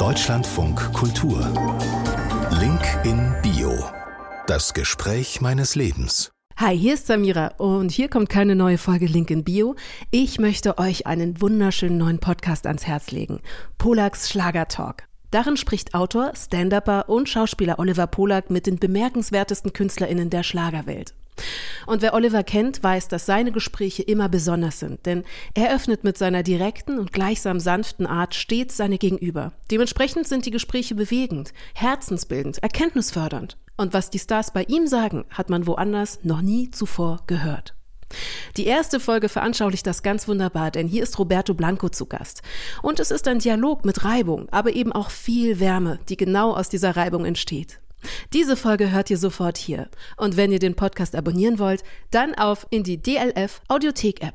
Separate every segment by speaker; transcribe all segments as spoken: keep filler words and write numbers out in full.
Speaker 1: Deutschlandfunk Kultur. Link in Bio. Das Gespräch meines Lebens.
Speaker 2: Hi, hier ist Samira und hier kommt keine neue Folge Link in Bio. Ich möchte euch einen wunderschönen neuen Podcast ans Herz legen. Polaks Schlagertalk. Darin spricht Autor, Stand-Upper und Schauspieler Oliver Polak mit den bemerkenswertesten KünstlerInnen der Schlagerwelt. Und wer Oliver kennt, weiß, dass seine Gespräche immer besonders sind, denn er öffnet mit seiner direkten und gleichsam sanften Art stets seine Gegenüber. Dementsprechend sind die Gespräche bewegend, herzensbildend, erkenntnisfördernd. Und was die Stars bei ihm sagen, hat man woanders noch nie zuvor gehört. Die erste Folge veranschaulicht das ganz wunderbar, denn hier ist Roberto Blanco zu Gast. Und es ist ein Dialog mit Reibung, aber eben auch viel Wärme, die genau aus dieser Reibung entsteht. Diese Folge hört ihr sofort hier. Und wenn ihr den Podcast abonnieren wollt, dann auf in die D L F Audiothek-App.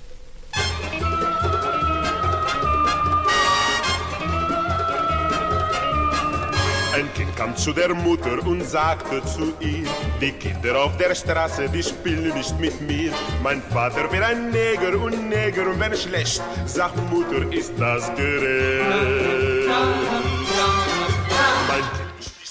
Speaker 3: Ein Kind kam zu der Mutter und sagte zu ihr: Die Kinder auf der Straße, die spielen nicht mit mir. Mein Vater wäre ein Neger und Neger und wenn schlecht, sagt Mutter, ist das gerecht. Mein Kind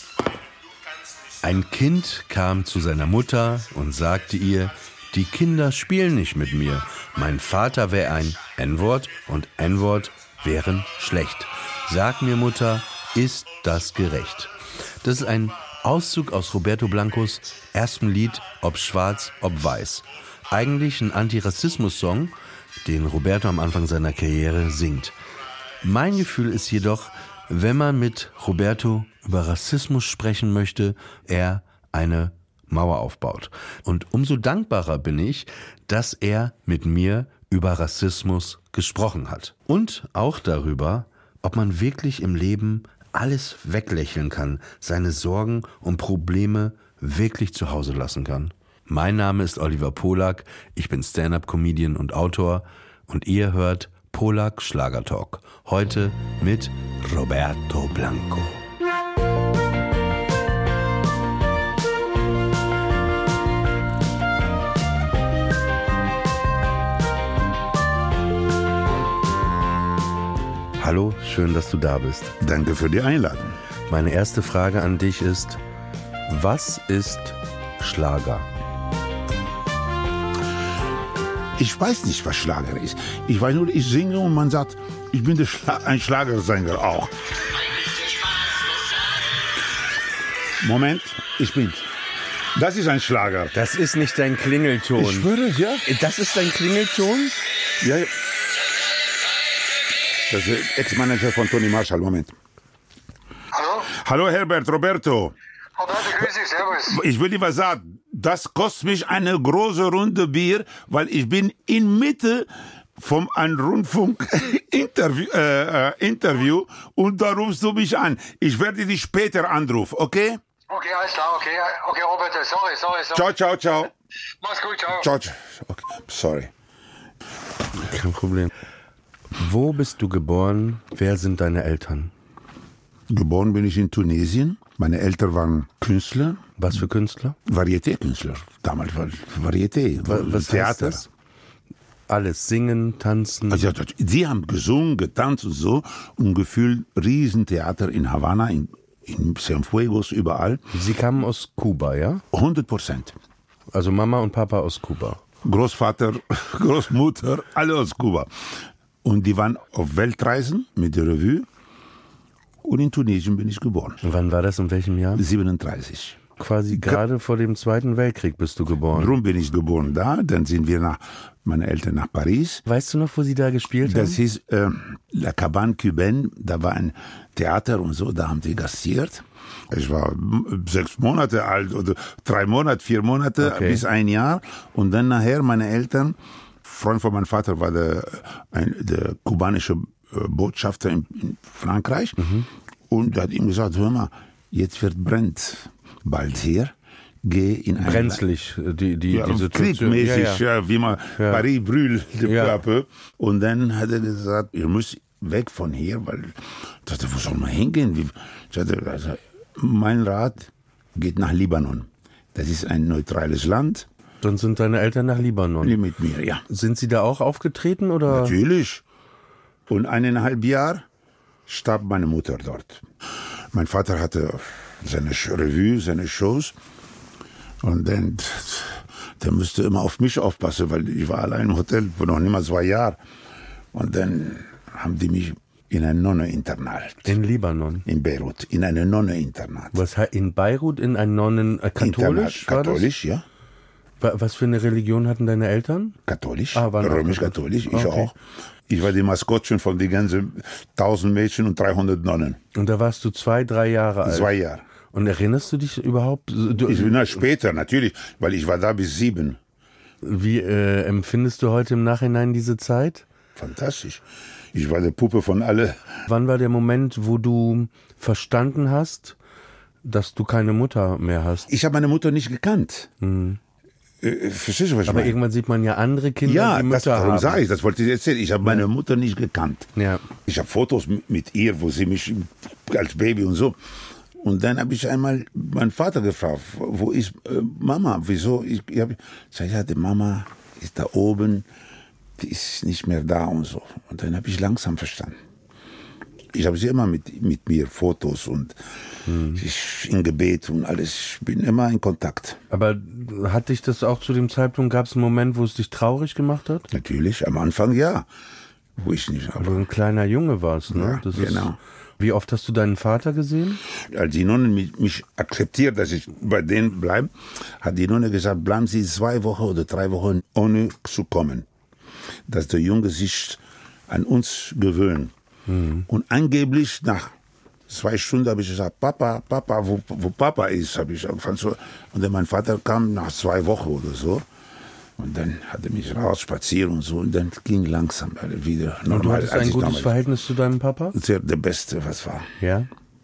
Speaker 4: Ein Kind kam zu seiner Mutter und sagte ihr, die Kinder spielen nicht mit mir. Mein Vater wäre ein N-Wort und N-Wort wären schlecht. Sag mir, Mutter, ist das gerecht? Das ist ein Auszug aus Roberto Blancos erstem Lied, ob schwarz, ob weiß. Eigentlich ein Antirassismus-Song, den Roberto am Anfang seiner Karriere singt. Mein Gefühl ist jedoch, wenn man mit Roberto über Rassismus sprechen möchte, er eine Mauer aufbaut. Und umso dankbarer bin ich, dass er mit mir über Rassismus gesprochen hat. Und auch darüber, ob man wirklich im Leben alles weglächeln kann, seine Sorgen und Probleme wirklich zu Hause lassen kann. Mein Name ist Oliver Polak, ich bin Stand-Up-Comedian und Autor und ihr hört Polak Schlagertalk. Heute mit Roberto Blanco. Hallo, schön, dass du da bist.
Speaker 5: Danke für die Einladung.
Speaker 4: Meine erste Frage an dich ist, was ist Schlager?
Speaker 5: Ich weiß nicht, was Schlager ist. Ich weiß nur, ich singe und man sagt, ich bin der Schla- ein Schlagersänger auch. Moment, ich bin. Das ist ein Schlager.
Speaker 4: Das ist nicht dein Klingelton.
Speaker 5: Ich schwöre, ja.
Speaker 4: Das ist dein Klingelton?
Speaker 5: Ja. Das ist der Ex-Manager von Toni Marshall. Moment.
Speaker 6: Hallo?
Speaker 5: Hallo Herbert, Roberto.
Speaker 6: Roberto, grüß dich, servus.
Speaker 5: Ich will dir was sagen. Das kostet mich eine große Runde Bier, weil ich bin in Mitte von einem Rundfunk-Interview äh, äh, Interview und da rufst du mich an. Ich werde dich später anrufen, okay?
Speaker 6: Okay, alles klar, okay. Okay, Roberto, sorry, sorry, sorry.
Speaker 5: Ciao, ciao, ciao.
Speaker 6: Mach's gut, ciao.
Speaker 5: Ciao, ciao. Okay, sorry.
Speaker 4: Kein Problem. Wo bist du geboren? Wer sind deine Eltern?
Speaker 5: Geboren bin ich in Tunesien. Meine Eltern waren Künstler.
Speaker 4: Was für Künstler?
Speaker 5: Varieté-Künstler. Damals war Varieté.
Speaker 4: Was, was
Speaker 5: Theater.
Speaker 4: heißt das? Alles singen, tanzen.
Speaker 5: Also, sie haben gesungen, getanzt und so. Und gefühlt Riesentheater in Havanna, in, in Cienfuegos, überall.
Speaker 4: Sie kamen aus Kuba, ja?
Speaker 5: hundert Prozent.
Speaker 4: Also Mama und Papa aus Kuba.
Speaker 5: Großvater, Großmutter, alle aus Kuba. Und die waren auf Weltreisen mit der Revue. Und in Tunesien bin ich geboren.
Speaker 4: Und wann war das, in welchem Jahr?
Speaker 5: siebenunddreißig.
Speaker 4: Quasi gerade vor dem Zweiten Weltkrieg bist du geboren.
Speaker 5: Warum bin ich geboren da? Dann sind wir nach, meine Eltern nach Paris.
Speaker 4: Weißt du noch, wo sie da gespielt haben?
Speaker 5: Das hieß äh, La Cabane Cubaine. Da war ein Theater und so, da haben die gastiert. Ich war sechs Monate alt oder drei Monate, vier Monate
Speaker 4: Okay.
Speaker 5: bis ein Jahr. Und dann nachher meine Eltern, Freund von meinem Vater war der, ein, der kubanische Botschafter in, in Frankreich. Mhm. Und er hat ihm gesagt, hör mal, jetzt wird brennt bald hier. Geh in ein
Speaker 4: Brenzlig, die, die,
Speaker 5: ja,
Speaker 4: die Situation.
Speaker 5: kriegmäßig,
Speaker 4: Ja, ja.
Speaker 5: ja, wie man
Speaker 4: Ja.
Speaker 5: Paris brûle de
Speaker 4: Ja.
Speaker 5: peu. Und dann hat er gesagt, ihr müsst weg von hier, weil ich dachte, wo soll man hingehen? Wie, ich dachte, also, mein Rat geht nach Libanon. Das ist ein neutrales Land.
Speaker 4: Dann sind deine Eltern nach Libanon.
Speaker 5: Mit mir, ja.
Speaker 4: Sind sie da auch aufgetreten oder?
Speaker 5: Natürlich. Und eineinhalb Jahre starb meine Mutter dort. Mein Vater hatte seine Revue, seine Shows. Und dann, der musste immer auf mich aufpassen, weil ich war allein im Hotel, vor noch nicht mal zwei Jahren. Und dann haben die mich in ein Nonneninternat.
Speaker 4: In Libanon?
Speaker 5: In Beirut, in ein Nonneninternat.
Speaker 4: Was heißt in Beirut in ein Nonnen... Äh, katholisch?
Speaker 5: Internat, katholisch, ja.
Speaker 4: Was für eine Religion hatten deine Eltern?
Speaker 5: Katholisch,
Speaker 4: ah,
Speaker 5: römisch-katholisch, ich
Speaker 4: okay.
Speaker 5: auch. Ich war die Maskottchen von den ganzen tausend Mädchen und dreihundert Nonnen.
Speaker 4: Und da warst du zwei, drei Jahre alt?
Speaker 5: Zwei Jahre.
Speaker 4: Und erinnerst du dich überhaupt? Du,
Speaker 5: ich bin na, später, natürlich, weil ich war da bis sieben.
Speaker 4: Wie äh, empfindest du heute im Nachhinein diese Zeit?
Speaker 5: Fantastisch. Ich war der Puppe von alle.
Speaker 4: Wann war der Moment, wo du verstanden hast, dass du keine Mutter mehr hast?
Speaker 5: Ich habe meine Mutter nicht gekannt. Mhm. Äh, verstehst du, was ich
Speaker 4: Aber
Speaker 5: meine?
Speaker 4: irgendwann sieht man ja andere Kinder,
Speaker 5: ja,
Speaker 4: die Mütter
Speaker 5: das, darum
Speaker 4: haben.
Speaker 5: sage ich, das wollte ich erzählen. Ich habe meine ja. Mutter nicht gekannt.
Speaker 4: Ja.
Speaker 5: Ich habe Fotos mit, mit ihr, wo sie mich als Baby und so. Und dann habe ich einmal meinen Vater gefragt, wo ist äh, Mama? Wieso? Ich, ich habe gesagt, ja, die Mama ist da oben, die ist nicht mehr da und so. Und dann habe ich langsam verstanden. Ich habe sie immer mit, mit mir, Fotos und hm. ich, in Gebet und alles. Ich bin immer in Kontakt.
Speaker 4: Aber hat dich das auch zu dem Zeitpunkt, gab es einen Moment, wo es dich traurig gemacht hat?
Speaker 5: Natürlich, am Anfang ja. Wo ich nicht.
Speaker 4: Aber du ein kleiner Junge warst, ne?
Speaker 5: Ja,
Speaker 4: das
Speaker 5: genau.
Speaker 4: Ist, wie oft hast du deinen Vater gesehen?
Speaker 5: Als die Nonne mich, mich akzeptiert, dass ich bei denen bleibe, hat die Nonne gesagt, bleiben Sie zwei Wochen oder drei Wochen ohne zu kommen. Dass der Junge sich an uns gewöhnt. Mhm. Und angeblich nach zwei Stunden habe ich gesagt, Papa, Papa, wo, wo Papa ist, habe ich angefangen so. Und dann mein Vater kam nach zwei Wochen oder so. Und dann hat er mich raus spazieren und so. Und dann ging langsam wieder normal.
Speaker 4: Und du hattest ein gutes Verhältnis zu deinem Papa?
Speaker 5: Sehr, der Beste, was war.
Speaker 4: Ja?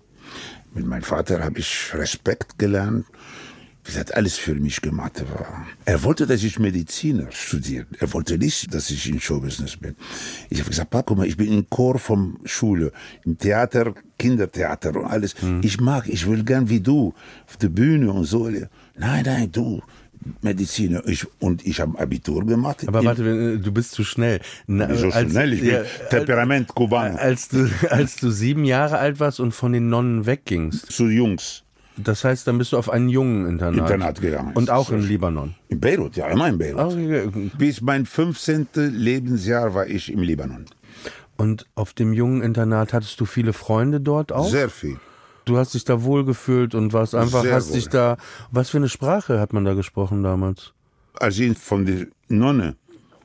Speaker 5: Mit meinem Vater habe ich Respekt gelernt. Er hat alles für mich gemacht. Er wollte, dass ich Mediziner studiere. Er wollte nicht, dass ich in Showbusiness bin. Ich habe gesagt, Papa, guck mal, ich bin im Chor von Schule, im Theater, Kindertheater und alles. Hm. Ich mag, ich will gern wie du, auf der Bühne und so. Nein, nein, du, Mediziner. Ich, und ich habe Abitur gemacht.
Speaker 4: Aber warte, du bist zu schnell.
Speaker 5: Na, Wieso als, schnell? Ich bin ja, Temperament Kubaner.
Speaker 4: Als du, als du sieben Jahre alt warst und von den Nonnen weggingst.
Speaker 5: Zu Jungs.
Speaker 4: Das heißt, dann bist du auf einen Jungeninternat.
Speaker 5: Internat gegangen.
Speaker 4: Und auch in Libanon?
Speaker 5: In Beirut, ja, immer in Beirut.
Speaker 4: Okay.
Speaker 5: Bis mein fünfzehnten Lebensjahr war ich im Libanon.
Speaker 4: Und auf dem Jungeninternat hattest du viele Freunde dort auch?
Speaker 5: Sehr viel.
Speaker 4: Du hast dich da wohlgefühlt und warst einfach,
Speaker 5: Sehr
Speaker 4: hast
Speaker 5: wohl.
Speaker 4: dich da, was für eine Sprache hat man da gesprochen damals?
Speaker 5: Als ich von der Nonne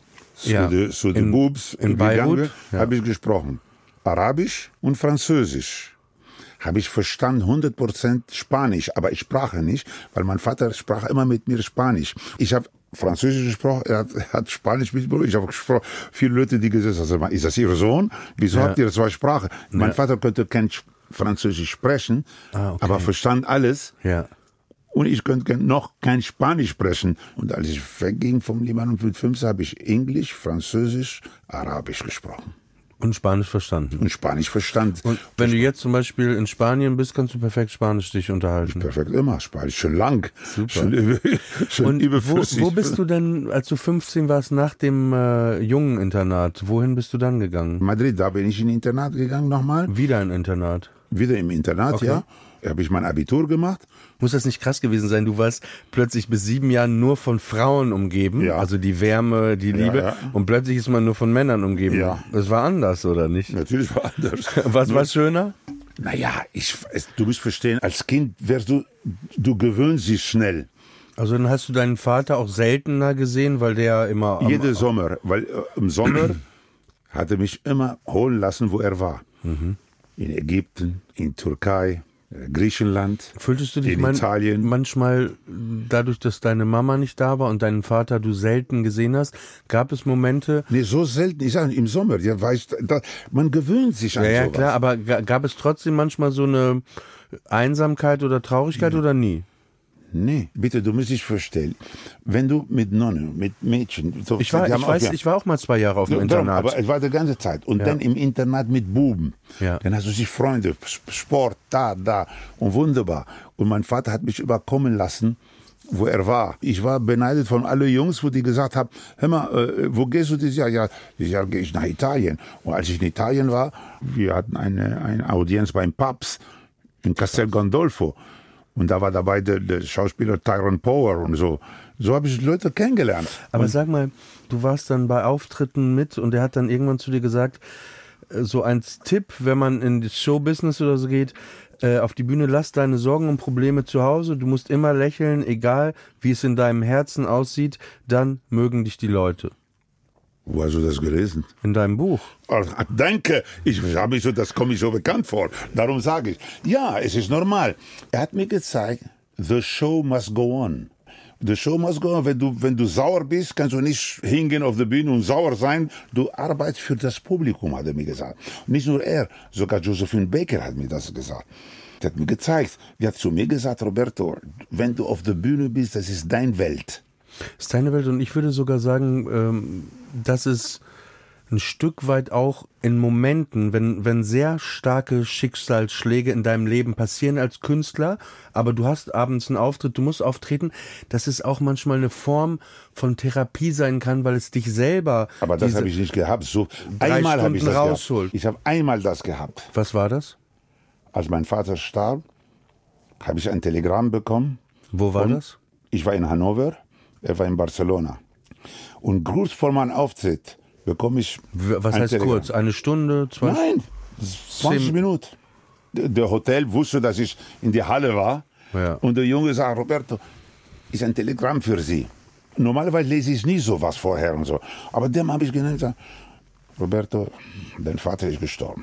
Speaker 5: zu
Speaker 4: ja.
Speaker 5: den zu de Bubs
Speaker 4: in Beirut
Speaker 5: ja. habe ich gesprochen. Arabisch und Französisch. Habe ich verstanden, hundert Prozent Spanisch, aber ich sprach nicht, weil mein Vater sprach immer mit mir Spanisch. Ich habe Französisch gesprochen, er hat, er hat Spanisch mitgebracht, ich habe gesprochen. Viele Leute, die gesagt haben, ist das Ihr Sohn? Wieso ja. habt ihr zwei Sprachen? Ja. Mein Vater konnte kein Französisch sprechen, ah, okay. aber verstand alles.
Speaker 4: Ja.
Speaker 5: Und ich könnte noch kein Spanisch sprechen. Und als ich wegging vom Libanon mit fünfzehn, habe ich Englisch, Französisch, Arabisch gesprochen.
Speaker 4: Und Spanisch verstanden.
Speaker 5: Und Spanisch verstanden.
Speaker 4: Und wenn du jetzt zum Beispiel in Spanien bist, kannst du perfekt Spanisch dich unterhalten.
Speaker 5: Perfekt immer, Spanisch, schon lang.
Speaker 4: Super.
Speaker 5: Schon über, schon
Speaker 4: und
Speaker 5: über
Speaker 4: wo, wo bist du denn, als du fünfzehn warst, nach dem äh, Jungeninternat, wohin bist du dann gegangen?
Speaker 5: Madrid, da bin ich in ein Internat gegangen nochmal.
Speaker 4: Wieder ein Internat?
Speaker 5: Wieder im Internat, okay. ja. Da habe ich mein Abitur gemacht.
Speaker 4: Muss das nicht krass gewesen sein? Du warst plötzlich bis sieben Jahren nur von Frauen umgeben, ja. also die Wärme, die Liebe, ja, ja. und plötzlich ist man nur von Männern umgeben. Ja. Das war anders, oder nicht?
Speaker 5: Natürlich war anders.
Speaker 4: Was war schöner?
Speaker 5: Naja, ich, es, du musst verstehen, als Kind wirst du, du gewöhnst dich schnell.
Speaker 4: Also dann hast du deinen Vater auch seltener gesehen, weil der immer...
Speaker 5: Jeden Sommer, weil äh, im Sommer hat er mich immer holen lassen, wo er war. Mhm. In Ägypten, in Türkei, Griechenland,
Speaker 4: Fühltest du dich
Speaker 5: in
Speaker 4: man,
Speaker 5: Italien.
Speaker 4: manchmal, dadurch, dass deine Mama nicht da war und deinen Vater du selten gesehen hast, gab es Momente...
Speaker 5: Nee, so selten, ich sage im Sommer, ja, weiß, da, man gewöhnt sich an
Speaker 4: ja, ja,
Speaker 5: sowas.
Speaker 4: klar, aber gab es trotzdem manchmal so eine Einsamkeit oder Traurigkeit nee. oder nie?
Speaker 5: Nee, bitte, du musst dich vorstellen, wenn du mit Nonnen, mit Mädchen... So,
Speaker 4: ich war, ich, weiß, ja, ich war auch mal zwei Jahre auf dem
Speaker 5: darum,
Speaker 4: Internat.
Speaker 5: Aber es war die ganze Zeit. Und ja. dann im Internat mit Buben.
Speaker 4: Ja.
Speaker 5: Dann hast du sich Freunde, Sport, da, da und wunderbar. Und mein Vater hat mich überkommen lassen wo er war. Ich war beneidet von allen Jungs, wo die gesagt haben, hör mal, äh, wo gehst du dieses Jahr? Ja, dieses Jahr gehe ich nach Italien. Und als ich in Italien war, wir hatten eine, eine Audienz beim Papst in Castel Gandolfo. Und da war dabei der, der Schauspieler Tyrone Power und so. So habe ich Leute kennengelernt.
Speaker 4: Aber
Speaker 5: und
Speaker 4: sag mal, du warst dann bei Auftritten mit und er hat dann irgendwann zu dir gesagt, so als Tipp, wenn man in das Showbusiness oder so geht, äh, auf die Bühne, lass deine Sorgen und Probleme zu Hause, du musst immer lächeln, egal wie es in deinem Herzen aussieht, dann mögen dich die Leute.
Speaker 5: Wo hast du das gelesen?
Speaker 4: In deinem Buch.
Speaker 5: Ach, danke, ich habe mich so, das komme ich so bekannt vor. Darum sage ich, ja, es ist normal. Er hat mir gezeigt, the show must go on. The show must go on. Wenn du, wenn du sauer bist, kannst du nicht hingehen auf der Bühne und sauer sein. Du arbeitest für das Publikum, hat er mir gesagt. Und nicht nur er, sogar Josephine Baker hat mir das gesagt. Er hat mir gezeigt, er hat zu mir gesagt, Roberto, wenn du auf der Bühne bist, das ist deine Welt.
Speaker 4: Das ist deine Welt und ich würde sogar sagen, ähm, dass es ein Stück weit auch in Momenten, wenn, wenn sehr starke Schicksalsschläge in deinem Leben passieren als Künstler, aber du hast abends einen Auftritt, du musst auftreten, dass es auch manchmal eine Form von Therapie sein kann, weil es dich selber...
Speaker 5: Aber das habe ich nicht gehabt. So, einmal habe ich das rausholt. gehabt. Ich habe einmal das gehabt.
Speaker 4: Was war das?
Speaker 5: Als mein Vater starb, habe ich ein Telegramm bekommen.
Speaker 4: Wo war das?
Speaker 5: Ich war in Hannover, er war in Barcelona. Und kurz vor meinem Auftritt bekomme ich.
Speaker 4: Was heißt Telegramm. Kurz? Eine Stunde? zwanzig?
Speaker 5: Nein, zwanzig Minuten. Der Hotel wusste, dass ich in die Halle war.
Speaker 4: Ja.
Speaker 5: Und der Junge sagt, Roberto, ist ein Telegramm für Sie. Normalerweise lese ich nie sowas vorher und so. Aber dem habe ich genannt und gesagt, Roberto, dein Vater ist gestorben.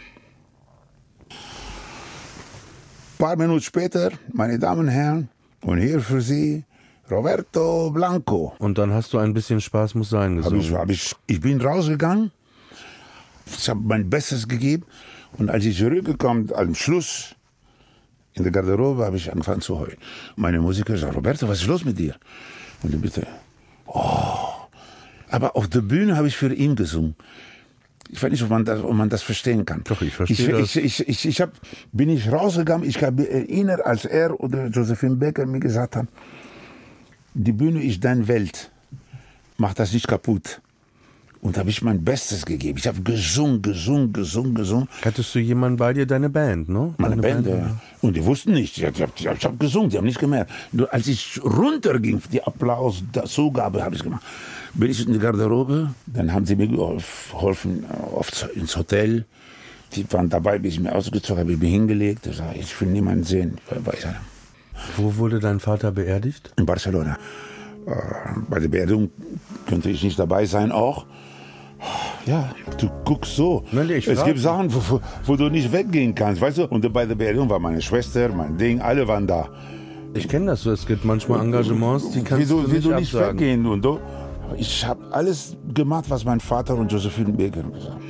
Speaker 5: Ein paar Minuten später, meine Damen und Herren, und hier für Sie, Roberto Blanco.
Speaker 4: Und dann hast du ein bisschen Spaß muss sein gesungen.
Speaker 5: Hab ich, hab ich, ich bin rausgegangen, ich habe mein Bestes gegeben und als ich zurückgekommen bin, am Schluss in der Garderobe, habe ich angefangen zu heulen. Meine Musiker sagen, Roberto, was ist los mit dir? Und ich bitte, oh. Aber auf der Bühne habe ich für ihn gesungen. Ich weiß nicht, ob man das, ob man das verstehen kann.
Speaker 4: Doch, ich verstehe
Speaker 5: ich,
Speaker 4: das.
Speaker 5: Ich, ich, ich, ich hab, bin ich rausgegangen, ich habe erinnert, als er oder Josephine Baker mir gesagt haben, die Bühne ist deine Welt. Mach das nicht kaputt. Und da habe ich mein Bestes gegeben. Ich habe gesungen, gesungen, gesungen, gesungen.
Speaker 4: Hattest du jemanden bei dir, deine Band, ne?
Speaker 5: Meine
Speaker 4: Band,
Speaker 5: Band, ja. Und die wussten nicht. Ich habe ich hab, ich hab gesungen, die haben nicht gemerkt. Nur als ich runterging, die Applaus, die Zugabe habe ich gemacht. Bin ich in die Garderobe, dann haben sie mir geholfen oft ins Hotel. Die waren dabei, bis ich mir ausgezogen habe, ich bin hingelegt. Ich sage, ich will niemanden sehen.
Speaker 4: Wo wurde dein Vater beerdigt?
Speaker 5: In Barcelona. Bei der Beerdigung könnte ich nicht dabei sein auch. Ja, du guckst so.
Speaker 4: Nein, ich
Speaker 5: es
Speaker 4: frag.
Speaker 5: gibt Sachen, wo, wo du nicht weggehen kannst, weißt du? Und bei der Beerdigung war meine Schwester, mein Ding, alle waren da.
Speaker 4: Ich kenne das so, es gibt manchmal Engagements, die kannst
Speaker 5: wie du,
Speaker 4: du
Speaker 5: wie
Speaker 4: nicht
Speaker 5: du nicht
Speaker 4: absagen.
Speaker 5: weggehen und du. Ich habe alles gemacht, was mein Vater und Josephine Baker gesagt haben.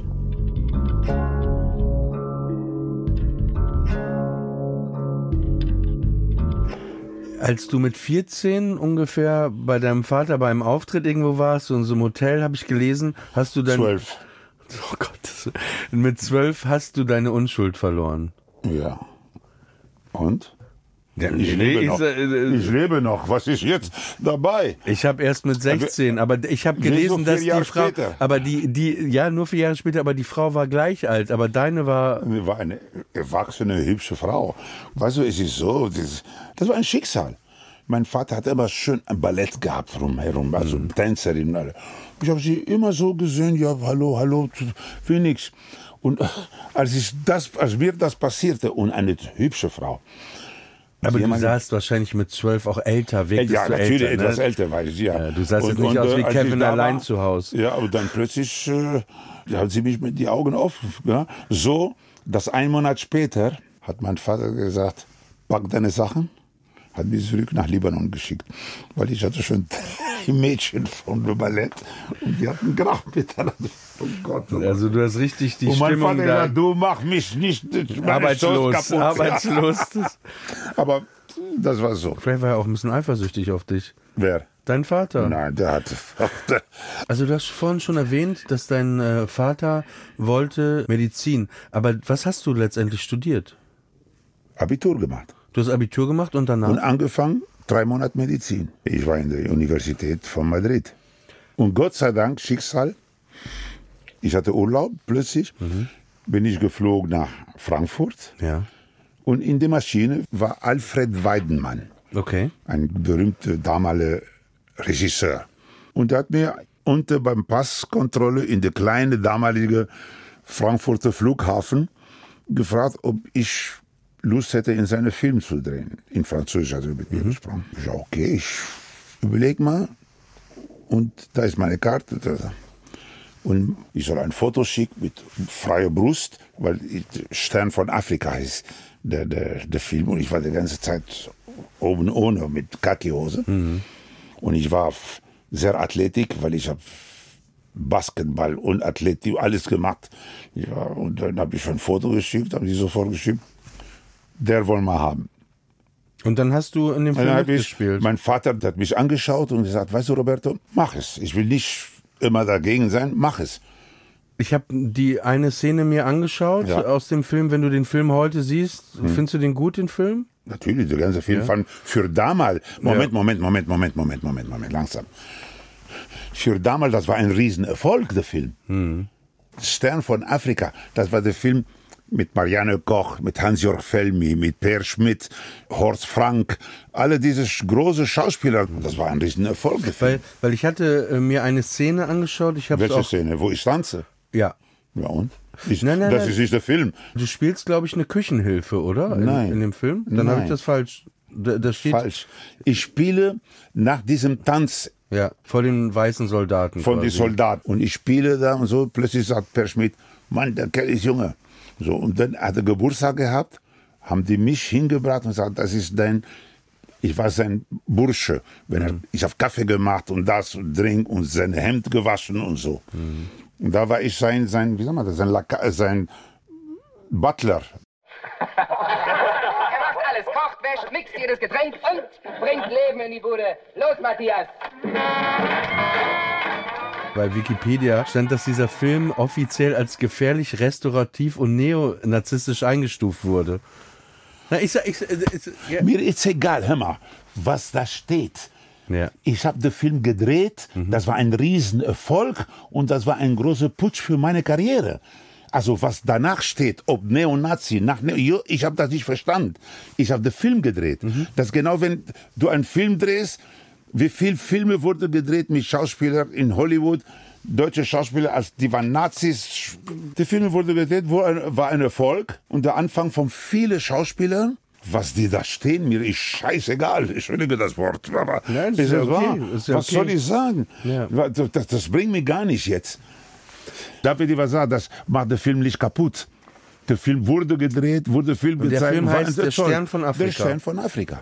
Speaker 4: Als du mit vierzehn ungefähr bei deinem Vater bei einem Auftritt irgendwo warst, so in so einem Hotel, habe ich gelesen, hast du dann...
Speaker 5: Zwölf.
Speaker 4: Oh Gott, mit zwölf hast du deine Unschuld verloren.
Speaker 5: Ja. Und?
Speaker 4: Ja,
Speaker 5: Ich,
Speaker 4: nee,
Speaker 5: lebe
Speaker 4: ich,
Speaker 5: noch.
Speaker 4: äh,
Speaker 5: ich lebe noch. Was ist jetzt dabei?
Speaker 4: Ich habe erst mit sechzehn, aber ich habe
Speaker 5: Nee, so
Speaker 4: gelesen,
Speaker 5: vier
Speaker 4: dass die
Speaker 5: Jahre
Speaker 4: Frau,
Speaker 5: später.
Speaker 4: aber die, die, ja, nur vier Jahre später, aber die Frau war gleich alt, aber deine war,
Speaker 5: Sie war eine erwachsene, hübsche Frau. Weißt du, es ist so, das, das war ein Schicksal. Mein Vater hat immer schön ein Ballett gehabt drumherum, also
Speaker 4: Mhm.
Speaker 5: Tänzerin und alle. Ich habe sie immer so gesehen, ja, hallo, hallo, für nichts. Und als, ich das, als mir das passierte, und eine hübsche Frau.
Speaker 4: aber du
Speaker 5: jemand-
Speaker 4: sahst wahrscheinlich mit zwölf auch älter, wirktest
Speaker 5: Ja,
Speaker 4: du
Speaker 5: natürlich
Speaker 4: älter,
Speaker 5: etwas
Speaker 4: ne?
Speaker 5: älter, weiß ich, ja.
Speaker 4: Ja, du sahst
Speaker 5: Und-
Speaker 4: jetzt nicht
Speaker 5: und,
Speaker 4: aus
Speaker 5: äh,
Speaker 4: wie
Speaker 5: als ich
Speaker 4: Kevin
Speaker 5: da
Speaker 4: allein
Speaker 5: war,
Speaker 4: zu Hause.
Speaker 5: Ja, aber dann plötzlich äh, hat sie mich mit die Augen offen. Ja? So, dass ein Monat später hat mein Vater gesagt, pack deine Sachen, hat mich zurück nach Libanon geschickt. Weil ich hatte schon ein Mädchen von dem Ballett und die hatten Krach miteinander. Oh Gott, oh Gott.
Speaker 4: Also du hast richtig die
Speaker 5: Und mein
Speaker 4: Stimmung
Speaker 5: Vater
Speaker 4: da,
Speaker 5: gesagt, du mach mich nicht meine
Speaker 4: arbeitslos,
Speaker 5: Chance kaputt.
Speaker 4: arbeitslos.
Speaker 5: Aber das war so.
Speaker 4: Vielleicht war er auch ein bisschen eifersüchtig auf dich.
Speaker 5: Wer?
Speaker 4: Dein Vater.
Speaker 5: Nein, der hat...
Speaker 4: Also du hast vorhin schon erwähnt, dass dein äh, Vater wollte Medizin. Aber was hast du letztendlich studiert?
Speaker 5: Abitur gemacht.
Speaker 4: Du hast Abitur gemacht und danach?
Speaker 5: Und angefangen drei Monate Medizin. Ich war in der Universität von Madrid. Und Gott sei Dank, Schicksal, ich hatte Urlaub plötzlich, mhm. bin ich geflogen nach Frankfurt.
Speaker 4: Ja.
Speaker 5: Und in der Maschine war Alfred Weidenmann,
Speaker 4: okay.
Speaker 5: ein berühmter damaliger Regisseur. Und er hat mir unter beim Passkontrolle in der kleinen damaligen Frankfurter Flughafen gefragt, ob ich Lust hätte, in seinen Film zu drehen. In Französisch hat er mit mir mhm. gesprochen. Ich sage, okay, ich überleg mal. Und da ist meine Karte. Und ich soll ein Foto schicken mit freier Brust, weil Stern von Afrika heißt der, der, der Film. Und ich war die ganze Zeit oben ohne mit Khaki-Hose. Mhm. Und ich war sehr athletisch, weil ich habe Basketball und Athletik, alles gemacht. Ja, und dann habe ich ein Foto geschickt, habe ich sofort geschickt, der wollen wir haben.
Speaker 4: Und dann hast du in dem Film mitgespielt?
Speaker 5: Mein Vater hat mich angeschaut und gesagt, weißt du, Roberto, mach es. Ich will nicht immer dagegen sein, mach es.
Speaker 4: Ich habe die eine Szene mir angeschaut ja. aus dem Film. Wenn du den Film heute siehst, hm. findest du den gut, den Film?
Speaker 5: Natürlich, der ganze Film ja. fand für damals, Moment, ja. Moment, Moment, Moment, Moment, Moment, Moment, langsam. Für damals, das war ein Riesenerfolg, der Film. Hm. Stern von Afrika, das war der Film mit Marianne Koch, mit Hans-Jörg Felmi, mit Per Schmidt, Horst Frank, alle diese großen Schauspieler, das war ein Riesenerfolg.
Speaker 4: Weil, weil ich hatte äh, mir eine Szene angeschaut. Ich
Speaker 5: Welche
Speaker 4: auch,
Speaker 5: Szene? Wo ich tanze?
Speaker 4: Ja.
Speaker 5: Ja und? Ich,
Speaker 4: nein, nein,
Speaker 5: das
Speaker 4: nein.
Speaker 5: ist nicht der Film.
Speaker 4: Du spielst, glaube ich, eine Küchenhilfe, oder? In,
Speaker 5: Nein.
Speaker 4: In dem Film? Dann habe ich das falsch. Da, da steht
Speaker 5: falsch. Ich spiele nach diesem Tanz.
Speaker 4: Ja, vor den weißen Soldaten.
Speaker 5: Von
Speaker 4: quasi.
Speaker 5: den Soldaten. Und ich spiele da und so, plötzlich sagt Per Schmidt, Mann, der Kerl ist Junge. So, und dann hat er Geburtstag gehabt, haben die mich hingebracht und gesagt, das ist dein, ich war sein Bursche. Wenn er, mhm. Ich habe Kaffee gemacht und das und Drink und sein Hemd gewaschen und so. Mhm. Und da war ich sein, sein, wie sagt man das, sein, Laka, sein Butler.
Speaker 7: Er macht alles, kocht, wäscht, mixt jedes Getränk und bringt Leben in die Bude. Los, Matthias!
Speaker 4: Bei Wikipedia stand, dass dieser Film offiziell als gefährlich, restaurativ und neonazistisch eingestuft wurde. Na, ich sag, ich, ich, ja.
Speaker 5: Mir ist egal, hör mal, was da steht.
Speaker 4: Ja.
Speaker 5: Ich habe den Film gedreht, mhm. das war ein Riesenerfolg und das war ein großer Putsch für meine Karriere. Also was danach steht, ob Neonazi, nach Neo, ich habe das nicht verstanden. Ich habe den Film gedreht. Mhm. Das ist genau, wenn du einen Film drehst, wie viele Filme wurden gedreht mit Schauspielern in Hollywood, deutsche Schauspieler, als die waren Nazis. Die Filme wurden gedreht, war ein Erfolg. Und der Anfang von vielen Schauspielern, was die da stehen, mir ist scheißegal. Ich entschuldige das Wort. Aber
Speaker 4: Nein,
Speaker 5: ist
Speaker 4: ist
Speaker 5: es
Speaker 4: okay.
Speaker 5: wahr?
Speaker 4: Ist ja
Speaker 5: Was
Speaker 4: okay.
Speaker 5: soll ich sagen?
Speaker 4: Ja.
Speaker 5: Das, das bringt mich gar nicht jetzt. Darf ich dir was sagen? Das macht den Film nicht kaputt. Der Film wurde gedreht, wurde Film
Speaker 4: Und
Speaker 5: gezeigt.
Speaker 4: Der Film heißt Der
Speaker 5: toll.
Speaker 4: Stern von Afrika.
Speaker 5: Der Stern von Afrika.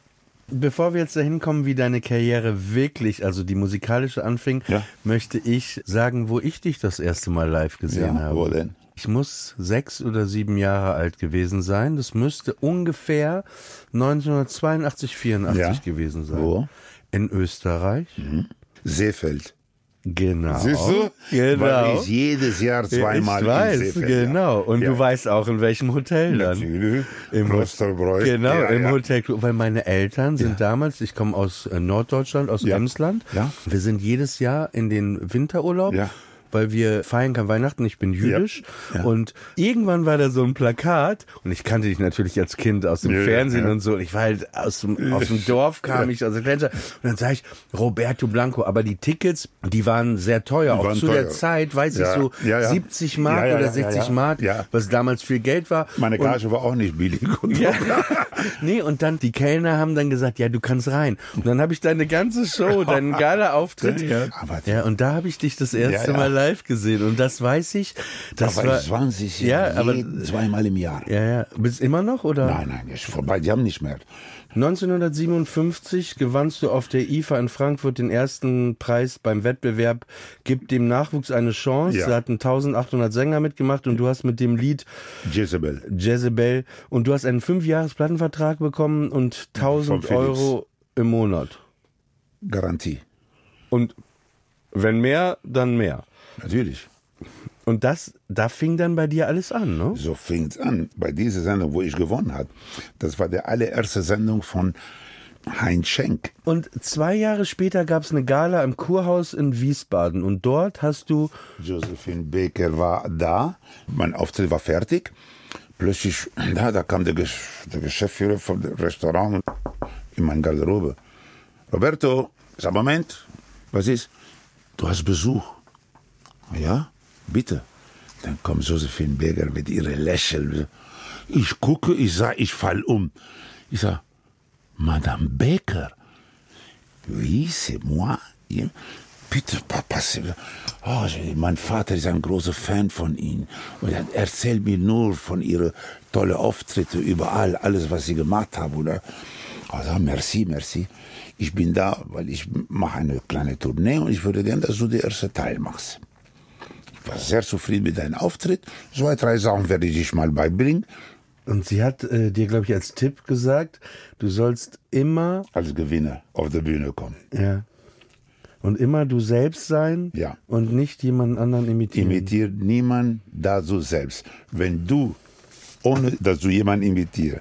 Speaker 4: Bevor wir jetzt dahin kommen, wie deine Karriere wirklich, also die musikalische anfing,
Speaker 5: ja. möchte
Speaker 4: ich sagen, wo ich dich das erste Mal live gesehen
Speaker 5: ja,
Speaker 4: habe.
Speaker 5: Wo denn?
Speaker 4: Ich muss sechs oder sieben Jahre alt gewesen sein. Das müsste ungefähr neunzehnhundertzweiundachtzig, vierundachtzig
Speaker 5: ja.
Speaker 4: gewesen sein.
Speaker 5: Wo?
Speaker 4: In Österreich.
Speaker 5: Mhm. Seefeld.
Speaker 4: Genau.
Speaker 5: Siehst du?
Speaker 4: Genau.
Speaker 5: Weil ich jedes Jahr zweimal
Speaker 4: ich weiß,
Speaker 5: in Seefeld.
Speaker 4: Genau. Und
Speaker 5: ja.
Speaker 4: du weißt auch, in welchem Hotel dann.
Speaker 5: Natürlich.
Speaker 4: Im
Speaker 5: Klosterbräu.
Speaker 4: Genau,
Speaker 5: ja,
Speaker 4: im
Speaker 5: ja.
Speaker 4: Hotel. Weil meine Eltern sind
Speaker 5: ja.
Speaker 4: damals, ich komme aus äh, Norddeutschland, aus
Speaker 5: ja.
Speaker 4: Emsland.
Speaker 5: Ja.
Speaker 4: Wir sind jedes Jahr in den Winterurlaub.
Speaker 5: Ja.
Speaker 4: Weil wir feiern kein Weihnachten, ich bin jüdisch.
Speaker 5: Ja. Ja.
Speaker 4: Und irgendwann war da so ein Plakat, und ich kannte dich natürlich als Kind aus dem
Speaker 5: ja,
Speaker 4: Fernsehen
Speaker 5: ja.
Speaker 4: und so. Und ich war halt aus dem, aus dem Dorf, kam
Speaker 5: ja.
Speaker 4: ich aus der Gletscher. Und dann sage ich, Roberto Blanco. Aber die Tickets, die waren sehr teuer.
Speaker 5: Die
Speaker 4: Auch
Speaker 5: waren
Speaker 4: zu
Speaker 5: teuer.
Speaker 4: der Zeit, weiß
Speaker 5: ja.
Speaker 4: ich, so
Speaker 5: ja, ja.
Speaker 4: siebzig Mark
Speaker 5: ja, ja,
Speaker 4: oder
Speaker 5: ja,
Speaker 4: sechzig
Speaker 5: ja, ja.
Speaker 4: Mark,
Speaker 5: ja.
Speaker 4: was damals viel Geld war.
Speaker 5: Meine Gage
Speaker 4: und,
Speaker 5: war auch nicht billig.
Speaker 4: ja. Nee, und dann, die Kellner haben dann gesagt, ja, du kannst rein. Und dann habe ich deine ganze Show, deinen Gala-Auftritt.
Speaker 5: Ja,
Speaker 4: ja, und da habe ich dich das erste ja, ja. Mal live gesehen. Und das weiß ich. Das
Speaker 5: da war ich zwanzig Jahre,
Speaker 4: ja, aber
Speaker 5: zweimal im Jahr.
Speaker 4: Ja, ja. Bist immer noch, oder?
Speaker 5: Nein, nein, ist vorbei, die haben nicht mehr.
Speaker 4: neunzehnhundertsiebenundfünfzig gewannst du auf der I F A in Frankfurt den ersten Preis beim Wettbewerb Gib dem Nachwuchs eine Chance.
Speaker 5: Ja.
Speaker 4: Da hatten eintausendachthundert Sänger mitgemacht und du hast mit dem Lied
Speaker 5: Jezebel.
Speaker 4: Jezebel und du hast einen fünfjahres-Plattenvertrag bekommen und tausend Euro im Monat.
Speaker 5: Garantie.
Speaker 4: Und wenn mehr, dann mehr.
Speaker 5: Natürlich.
Speaker 4: Und das, da fing dann bei dir alles an, ne?
Speaker 5: So fing es an. Bei dieser Sendung, wo ich gewonnen habe, das war die allererste Sendung von Heinz Schenk.
Speaker 4: Und zwei Jahre später gab es eine Gala im Kurhaus in Wiesbaden und dort hast du...
Speaker 5: Josephine Baker war da, mein Auftritt war fertig. Plötzlich, da, da kam der, der Geschäftsführer vom Restaurant in meine Garderobe. Roberto, sag Moment, was ist? Du hast Besuch. Ja, bitte. Dann kommt Josephine Baker mit ihrem Lächeln. Ich gucke, ich sag, ich fall um. Ich sag, Madame Baker, oui, c'est moi. Bitte, Papa, oh, mein Vater ist ein großer Fan von Ihnen. Und er erzählt mir nur von Ihren tollen Auftritten überall, alles, was Sie gemacht haben. Oder? Also, merci, merci. Ich bin da, weil ich mache eine kleine Tournee und ich würde gerne, dass du den ersten Teil machst. Ich war sehr zufrieden mit deinem Auftritt. Zwei, drei Sachen werde ich dich mal beibringen.
Speaker 4: Und sie hat äh, dir, glaube ich, als Tipp gesagt, du sollst immer...
Speaker 5: Als Gewinner auf der Bühne kommen.
Speaker 4: Ja. Und immer du selbst sein
Speaker 5: ja.
Speaker 4: und nicht jemanden anderen imitieren.
Speaker 5: Imitier niemand, da du selbst. Wenn du, ohne dass du jemanden imitierst,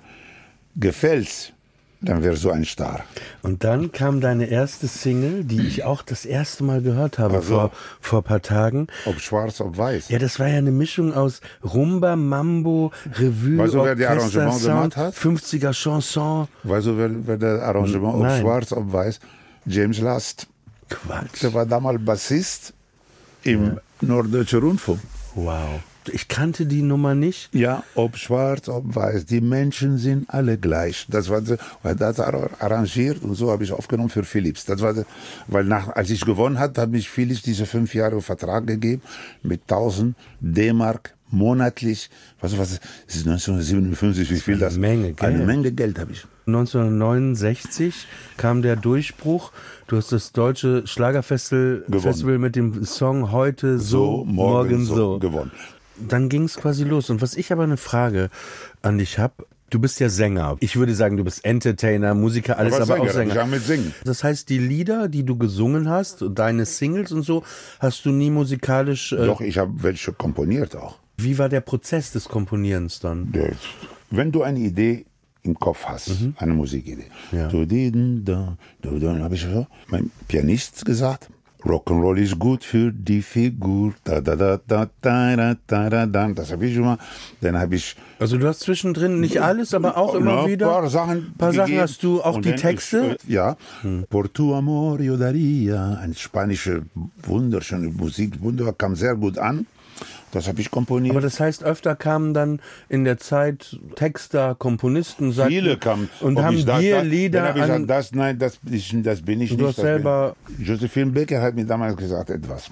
Speaker 5: gefällst, dann wärst du ein Star.
Speaker 4: Und dann kam deine erste Single, die ich auch das erste Mal gehört habe
Speaker 5: also,
Speaker 4: vor, vor ein paar Tagen.
Speaker 5: Ob schwarz, ob weiß.
Speaker 4: Ja, das war ja eine Mischung aus Rumba, Mambo, Revue,
Speaker 5: weißt du, wer die
Speaker 4: Orchester,
Speaker 5: Arrangement
Speaker 4: Sound,
Speaker 5: gemacht hat?
Speaker 4: fünfziger Chanson.
Speaker 5: Weißt du, wer, wer das Arrangement, ob
Speaker 4: Nein.
Speaker 5: schwarz, ob weiß? James Last.
Speaker 4: Quatsch.
Speaker 5: Der war damals Bassist im ja. Norddeutschen Rundfunk.
Speaker 4: Wow. Ich kannte die Nummer nicht.
Speaker 5: Ja, ob schwarz, ob weiß. Die Menschen sind alle gleich. Das war das arrangiert und so habe ich aufgenommen für Philips. Das war, weil nach, als ich gewonnen habe, hat mich Philips diese fünf Jahre Vertrag gegeben mit tausend D-Mark monatlich. Was, was das ist neunzehnhundertsiebenundfünfzig? Wie viel das?
Speaker 4: Eine Menge Geld.
Speaker 5: Eine Menge Geld habe ich.
Speaker 4: neunzehnhundertneunundsechzig kam der Durchbruch. Du hast das deutsche Schlagerfestival Festival mit dem Song Heute so, so morgen, morgen so. so
Speaker 5: gewonnen.
Speaker 4: Dann ging es quasi los. Und was ich aber eine Frage an dich habe, du bist ja Sänger. Ich würde sagen, du bist Entertainer, Musiker, alles, aber, aber
Speaker 5: Sänger,
Speaker 4: auch Sänger.
Speaker 5: Ich mit Singen.
Speaker 4: Das heißt, die Lieder, die du gesungen hast, deine Singles und so, hast du nie musikalisch... Äh
Speaker 5: Doch, ich habe welche komponiert auch.
Speaker 4: Wie war der Prozess des Komponierens dann?
Speaker 5: Der, wenn du eine Idee im Kopf hast, mhm. eine Musikidee, ja. du, da, du, dann habe ich so, mein Pianist gesagt, Rock'n'Roll ist gut für die Figur. Da, da, da, da, da, da, da, da. Das habe ich schon mal. Dann habe ich.
Speaker 4: Also du hast zwischendrin nicht alles, aber auch immer
Speaker 5: no,
Speaker 4: wieder.
Speaker 5: Ein paar Sachen.
Speaker 4: paar Sachen hast du auch. Und die Texte?
Speaker 5: Ich, ja. Hm. Por tu amor yo daría. Eine spanische, wunderschöne Musik. Wunderbar, kam sehr gut an. Das habe ich komponiert.
Speaker 4: Aber das heißt, öfter kamen dann in der Zeit Texter, Komponisten, sagten,
Speaker 5: viele kamen
Speaker 4: und haben
Speaker 5: ich das,
Speaker 4: dir
Speaker 5: das,
Speaker 4: Lieder
Speaker 5: dann hab ich
Speaker 4: an...
Speaker 5: gesagt, das, nein, das, ich, das bin ich
Speaker 4: du
Speaker 5: nicht.
Speaker 4: Hast selber
Speaker 5: Josephine Baker hat mir damals gesagt etwas.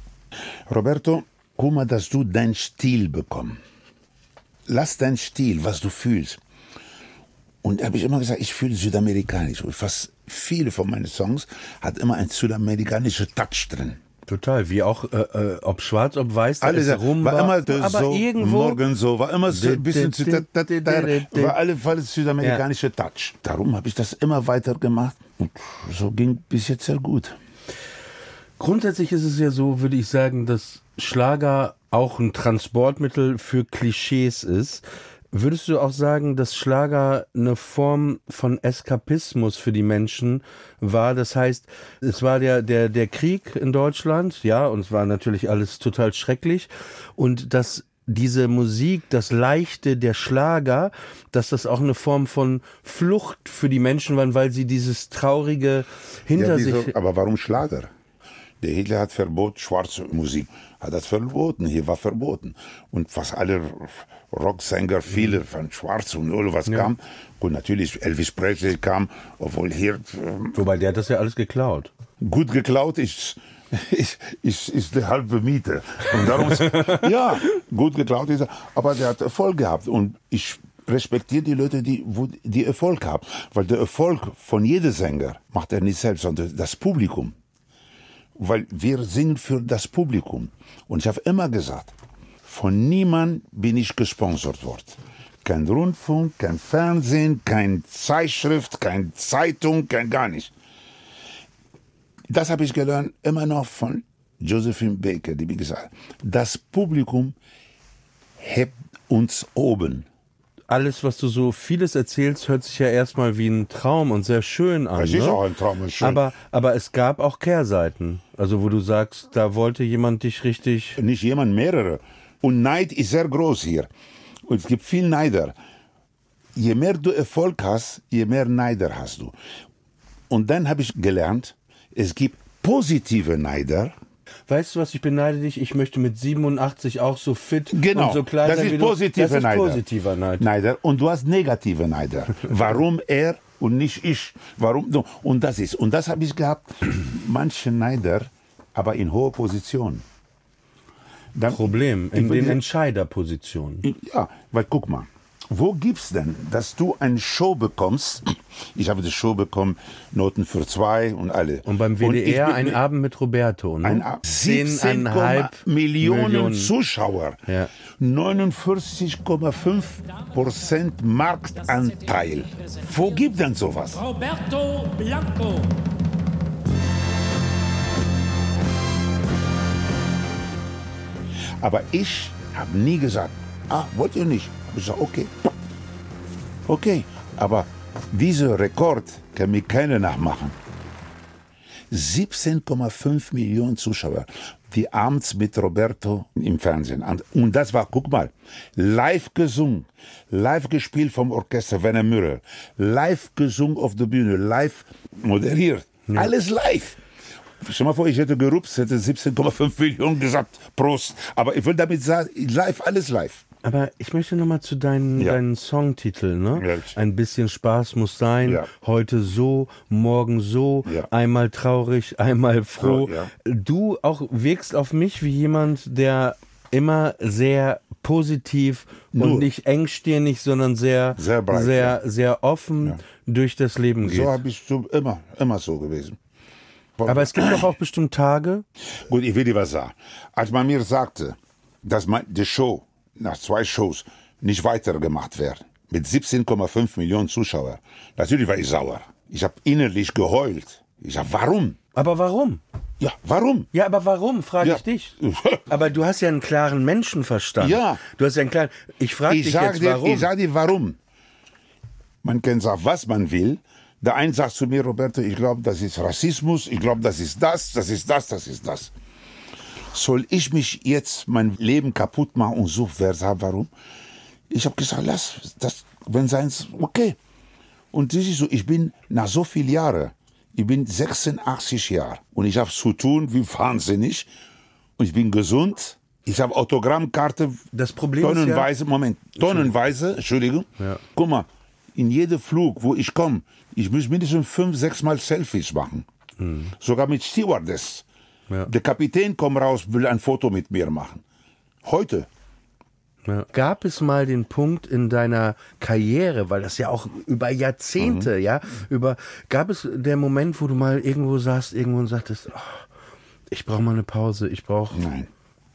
Speaker 5: Roberto, guck mal, dass du deinen Stil bekommst. Lass deinen Stil, was du fühlst. Und da habe ich immer gesagt, ich fühle südamerikanisch. Und fast viele von meinen Songs hat immer ein südamerikanischer Touch drin.
Speaker 4: Total, wie auch, äh, äh, ob schwarz, ob weiß, da
Speaker 5: alles
Speaker 4: ist Rumba.
Speaker 5: War immer das
Speaker 4: aber
Speaker 5: so,
Speaker 4: irgendwo
Speaker 5: morgen so, war immer so ein bisschen, war alle Fall südamerikanische ja. Touch. Darum habe ich das immer weiter gemacht und so ging bis jetzt sehr gut.
Speaker 4: Grundsätzlich ist es ja so, würde ich sagen, dass Schlager auch ein Transportmittel für Klischees ist. Würdest du auch sagen, dass Schlager eine Form von Eskapismus für die Menschen war? Das heißt, es war der, der, der Krieg in Deutschland, ja, und es war natürlich alles total schrecklich. Und dass diese Musik, das Leichte, der Schlager, dass das auch eine Form von Flucht für die Menschen war, weil sie dieses Traurige hinter
Speaker 5: ja, wieso,
Speaker 4: sich...
Speaker 5: Aber warum Schlager? Der Hitler hat verboten, schwarze Musik. Hat das verboten, hier war verboten. Und fast alle Rocksänger, viele von Schwarz und oder was ja. kam. Gut, natürlich Elvis Presley kam, obwohl hier... Ähm,
Speaker 4: Wobei, der hat das ja alles geklaut.
Speaker 5: Gut geklaut ist, ist, ist, ist die halbe Miete. Und darum, ja, gut geklaut ist er, aber der hat Erfolg gehabt. Und ich respektiere die Leute, die, die Erfolg haben. Weil der Erfolg von jedem Sänger macht er nicht selbst, sondern das Publikum. Weil wir singen für das Publikum. Und ich habe immer gesagt, von niemandem bin ich gesponsert worden. Kein Rundfunk, kein Fernsehen, kein Zeitschrift, keine Zeitung, kein gar nicht. Das habe ich gelernt immer noch von Josephine Baker, die mir gesagt hat, das Publikum hebt uns oben.
Speaker 4: alles, was du so vieles erzählst, hört sich ja erstmal wie ein Traum und sehr schön an.
Speaker 5: Es
Speaker 4: ne?
Speaker 5: ist auch ein Traum, ist schön.
Speaker 4: Aber, aber es gab auch Kehrseiten. Also wo du sagst, da wollte jemand dich richtig...
Speaker 5: Nicht jemand, mehrere. Und Neid ist sehr groß hier. Und es gibt viel Neider. Je mehr du Erfolg hast, je mehr Neider hast du. Und dann habe ich gelernt, es gibt positive Neider.
Speaker 4: Weißt du was, ich beneide dich, ich möchte mit siebenundachtzig auch so fit
Speaker 5: Genau,
Speaker 4: und so klein
Speaker 5: das
Speaker 4: sein
Speaker 5: ist
Speaker 4: wie du.
Speaker 5: positive
Speaker 4: Das ist
Speaker 5: Neider.
Speaker 4: positiver Neid.
Speaker 5: Neider. Und du hast negative Neider. Warum er und nicht ich? Warum? du? Und das ist. Und das habe ich gehabt. Manche Neider, aber in hoher Position. Dann,
Speaker 4: Problem, in den Entscheiderpositionen.
Speaker 5: Ja, weil guck mal, wo gibt's denn, dass du eine Show bekommst? Ich habe die Show bekommen, Noten für zwei und alle.
Speaker 4: Und beim W D
Speaker 5: ich
Speaker 4: R
Speaker 5: bin
Speaker 4: ein
Speaker 5: mit-
Speaker 4: Abend mit Roberto, ne?
Speaker 5: Ein Ab- siebzehn Komma fünf
Speaker 4: Millionen.
Speaker 5: Millionen Zuschauer,
Speaker 4: Ja.
Speaker 5: neunundvierzig Komma fünf Prozent Marktanteil. Wo gibt denn sowas?
Speaker 8: Roberto Blanco.
Speaker 5: Aber ich habe nie gesagt, ah, wollt ihr nicht? Ich sage, okay. Okay, aber dieser Rekord kann mir keiner nachmachen. siebzehn Komma fünf Millionen Zuschauer, die abends mit Roberto im Fernsehen. Und das war, guck mal, live gesungen, live gespielt vom Orchester Werner Müller, live gesungen auf der Bühne, live moderiert, ja. Alles live. Stell mal vor, ich hätte gerupst, hätte siebzehn Komma fünf Millionen gesagt, Prost. Aber ich will damit sagen, live, alles live.
Speaker 4: Aber ich möchte nochmal zu deinen,
Speaker 5: Ja.
Speaker 4: deinen Songtiteln, ne?
Speaker 5: Ja.
Speaker 4: Ein bisschen Spaß muss sein,
Speaker 5: Ja.
Speaker 4: heute so, morgen so,
Speaker 5: Ja.
Speaker 4: einmal traurig, einmal froh.
Speaker 5: Ja.
Speaker 4: Du auch wirkst auf mich wie jemand, der immer sehr positiv
Speaker 5: Nur.
Speaker 4: und nicht engstirnig, sondern sehr,
Speaker 5: Sehr breit,
Speaker 4: sehr, sehr offen
Speaker 5: Ja.
Speaker 4: durch das Leben geht.
Speaker 5: So habe ich so immer, immer so gewesen.
Speaker 4: Aber es gibt doch auch bestimmt Tage.
Speaker 5: Gut, ich will dir was sagen. Als man mir sagte, dass man die Show nach zwei Shows nicht weitergemacht wird, mit siebzehn Komma fünf Millionen Zuschauern, natürlich war ich sauer. Ich habe innerlich geheult. Ich sag, warum?
Speaker 4: Aber warum?
Speaker 5: Ja, warum?
Speaker 4: Ja, aber warum, frage
Speaker 5: Ja.
Speaker 4: ich dich. Aber du hast ja einen klaren Menschenverstand.
Speaker 5: Ja.
Speaker 4: Du hast ja einen klaren... Ich frage
Speaker 5: Ich
Speaker 4: dich
Speaker 5: sag
Speaker 4: jetzt,
Speaker 5: dir,
Speaker 4: warum.
Speaker 5: ich sag dir, warum. Man kann sagen, was man will. Der eine sagt zu mir, Roberto, ich glaube, das ist Rassismus, ich glaube, das ist das, das ist das, das ist das. Soll ich mich jetzt mein Leben kaputt machen und so, wer sagt warum? Ich habe gesagt, lass das, wenn seins, okay. Und das ist so, ich bin nach so vielen Jahren, ich bin sechsundachtzig Jahre und ich habe zu tun wie wahnsinnig und ich bin gesund. Ich habe Autogrammkarte,
Speaker 4: Das Problem ist ja-
Speaker 5: tonnenweise, Moment, tonnenweise, Entschuldigung.
Speaker 4: Ja.
Speaker 5: Guck mal, in jedem Flug, wo ich komme, ich muss mindestens fünf, sechs Mal Selfies machen. Sogar mit Stewardess.
Speaker 4: Ja.
Speaker 5: Der Kapitän kommt raus, will ein Foto mit mir machen. Heute.
Speaker 4: Ja. Gab es mal den Punkt in deiner Karriere, weil das ja auch über Jahrzehnte,
Speaker 5: Mhm.
Speaker 4: ja, über, gab es der Moment, wo du mal irgendwo saßt, irgendwo und sagtest, oh, ich brauche mal eine Pause, ich brauche...
Speaker 5: Nein.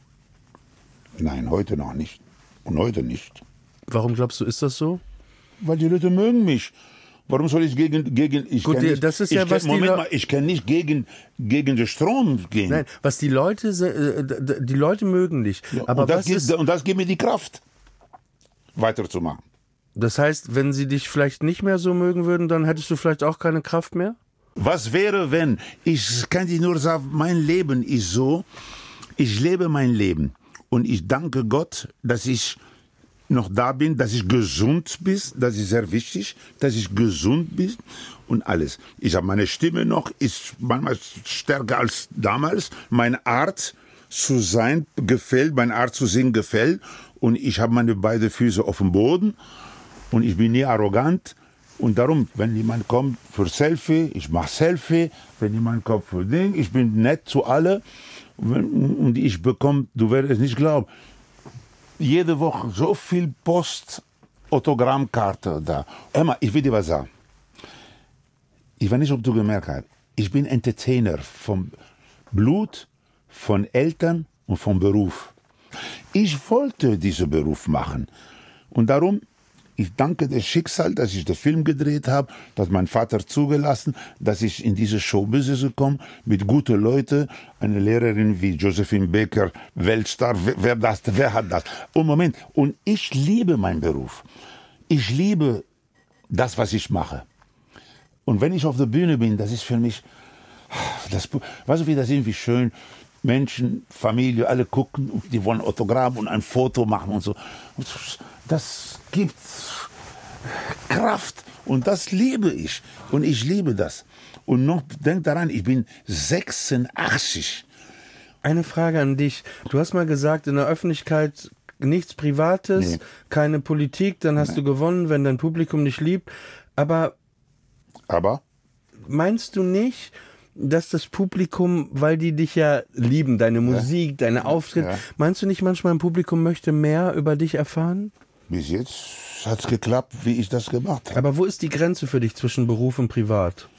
Speaker 5: Nein, heute noch nicht. Und heute nicht.
Speaker 4: Warum glaubst du, ist das so?
Speaker 5: Weil die Leute mögen mich. Warum soll ich gegen, gegen, ich
Speaker 4: Gut,
Speaker 5: kann
Speaker 4: die-
Speaker 5: nicht,
Speaker 4: das ist
Speaker 5: ich
Speaker 4: ja,
Speaker 5: kann,
Speaker 4: was die
Speaker 5: Moment
Speaker 4: Le-
Speaker 5: mal, ich kann nicht gegen, gegen den Strom gehen.
Speaker 4: Nein, was die Leute, se- äh, d- die Leute mögen dich,
Speaker 5: Ja,
Speaker 4: aber
Speaker 5: und, das
Speaker 4: was
Speaker 5: gibt,
Speaker 4: ist,
Speaker 5: und das gibt mir die Kraft, weiterzumachen.
Speaker 4: das heißt, wenn sie dich vielleicht nicht mehr so mögen würden, dann hättest du vielleicht auch keine Kraft mehr?
Speaker 5: Was wäre, wenn, ich kann dir nur sagen, mein Leben ist so, ich lebe mein Leben und ich danke Gott, dass ich noch da bin, dass ich gesund bin, das ist sehr wichtig, dass ich gesund bin und alles. Ich habe meine Stimme noch, ist manchmal stärker als damals, meine Art zu sein gefällt, meine Art zu singen gefällt und ich habe meine beiden Füße auf dem Boden und ich bin nie arrogant. Und darum, wenn jemand kommt für Selfie, ich mache Selfie. Wenn jemand kommt für Ding, ich bin nett zu alle. Und ich bekomme, du wirst es nicht glauben, jede Woche so viel Post, Autogrammkarte da. Emma, ich will dir was sagen. Ich weiß nicht, ob du gemerkt hast. Ich bin Entertainer vom Blut, von Eltern und vom Beruf. Ich wollte diesen Beruf machen. Und darum, ich danke dem Schicksal, dass ich den Film gedreht habe, dass mein Vater zugelassen, dass ich in diese Showbusiness gekommen mit guten Leuten, eine Lehrerin wie Josephine Baker, Weltstar, wer, wer, das, wer hat das? Und Moment, und ich liebe meinen Beruf. ich liebe das, was ich mache. Und wenn ich auf der Bühne bin, das ist für mich, das, weißt du, wie das irgendwie schön, Menschen, Familie, alle gucken, die wollen Autogramm und ein Foto machen und so. Das gibt Kraft und das liebe ich und ich liebe das. Und noch, denk daran, ich bin sechsundachtzig.
Speaker 4: Eine Frage an dich. Du hast mal gesagt, in der Öffentlichkeit nichts Privates, nee. keine Politik, dann hast nee. du gewonnen, wenn dein Publikum dich liebt. Aber,
Speaker 5: Aber
Speaker 4: meinst du nicht, dass das Publikum, weil die dich ja lieben, deine Musik, ja. deine Auftritte, ja. meinst du nicht manchmal, ein Publikum möchte mehr über dich erfahren?
Speaker 5: Bis jetzt hat es geklappt, wie ich das gemacht habe.
Speaker 4: Aber wo ist die Grenze für dich zwischen Beruf und Privat?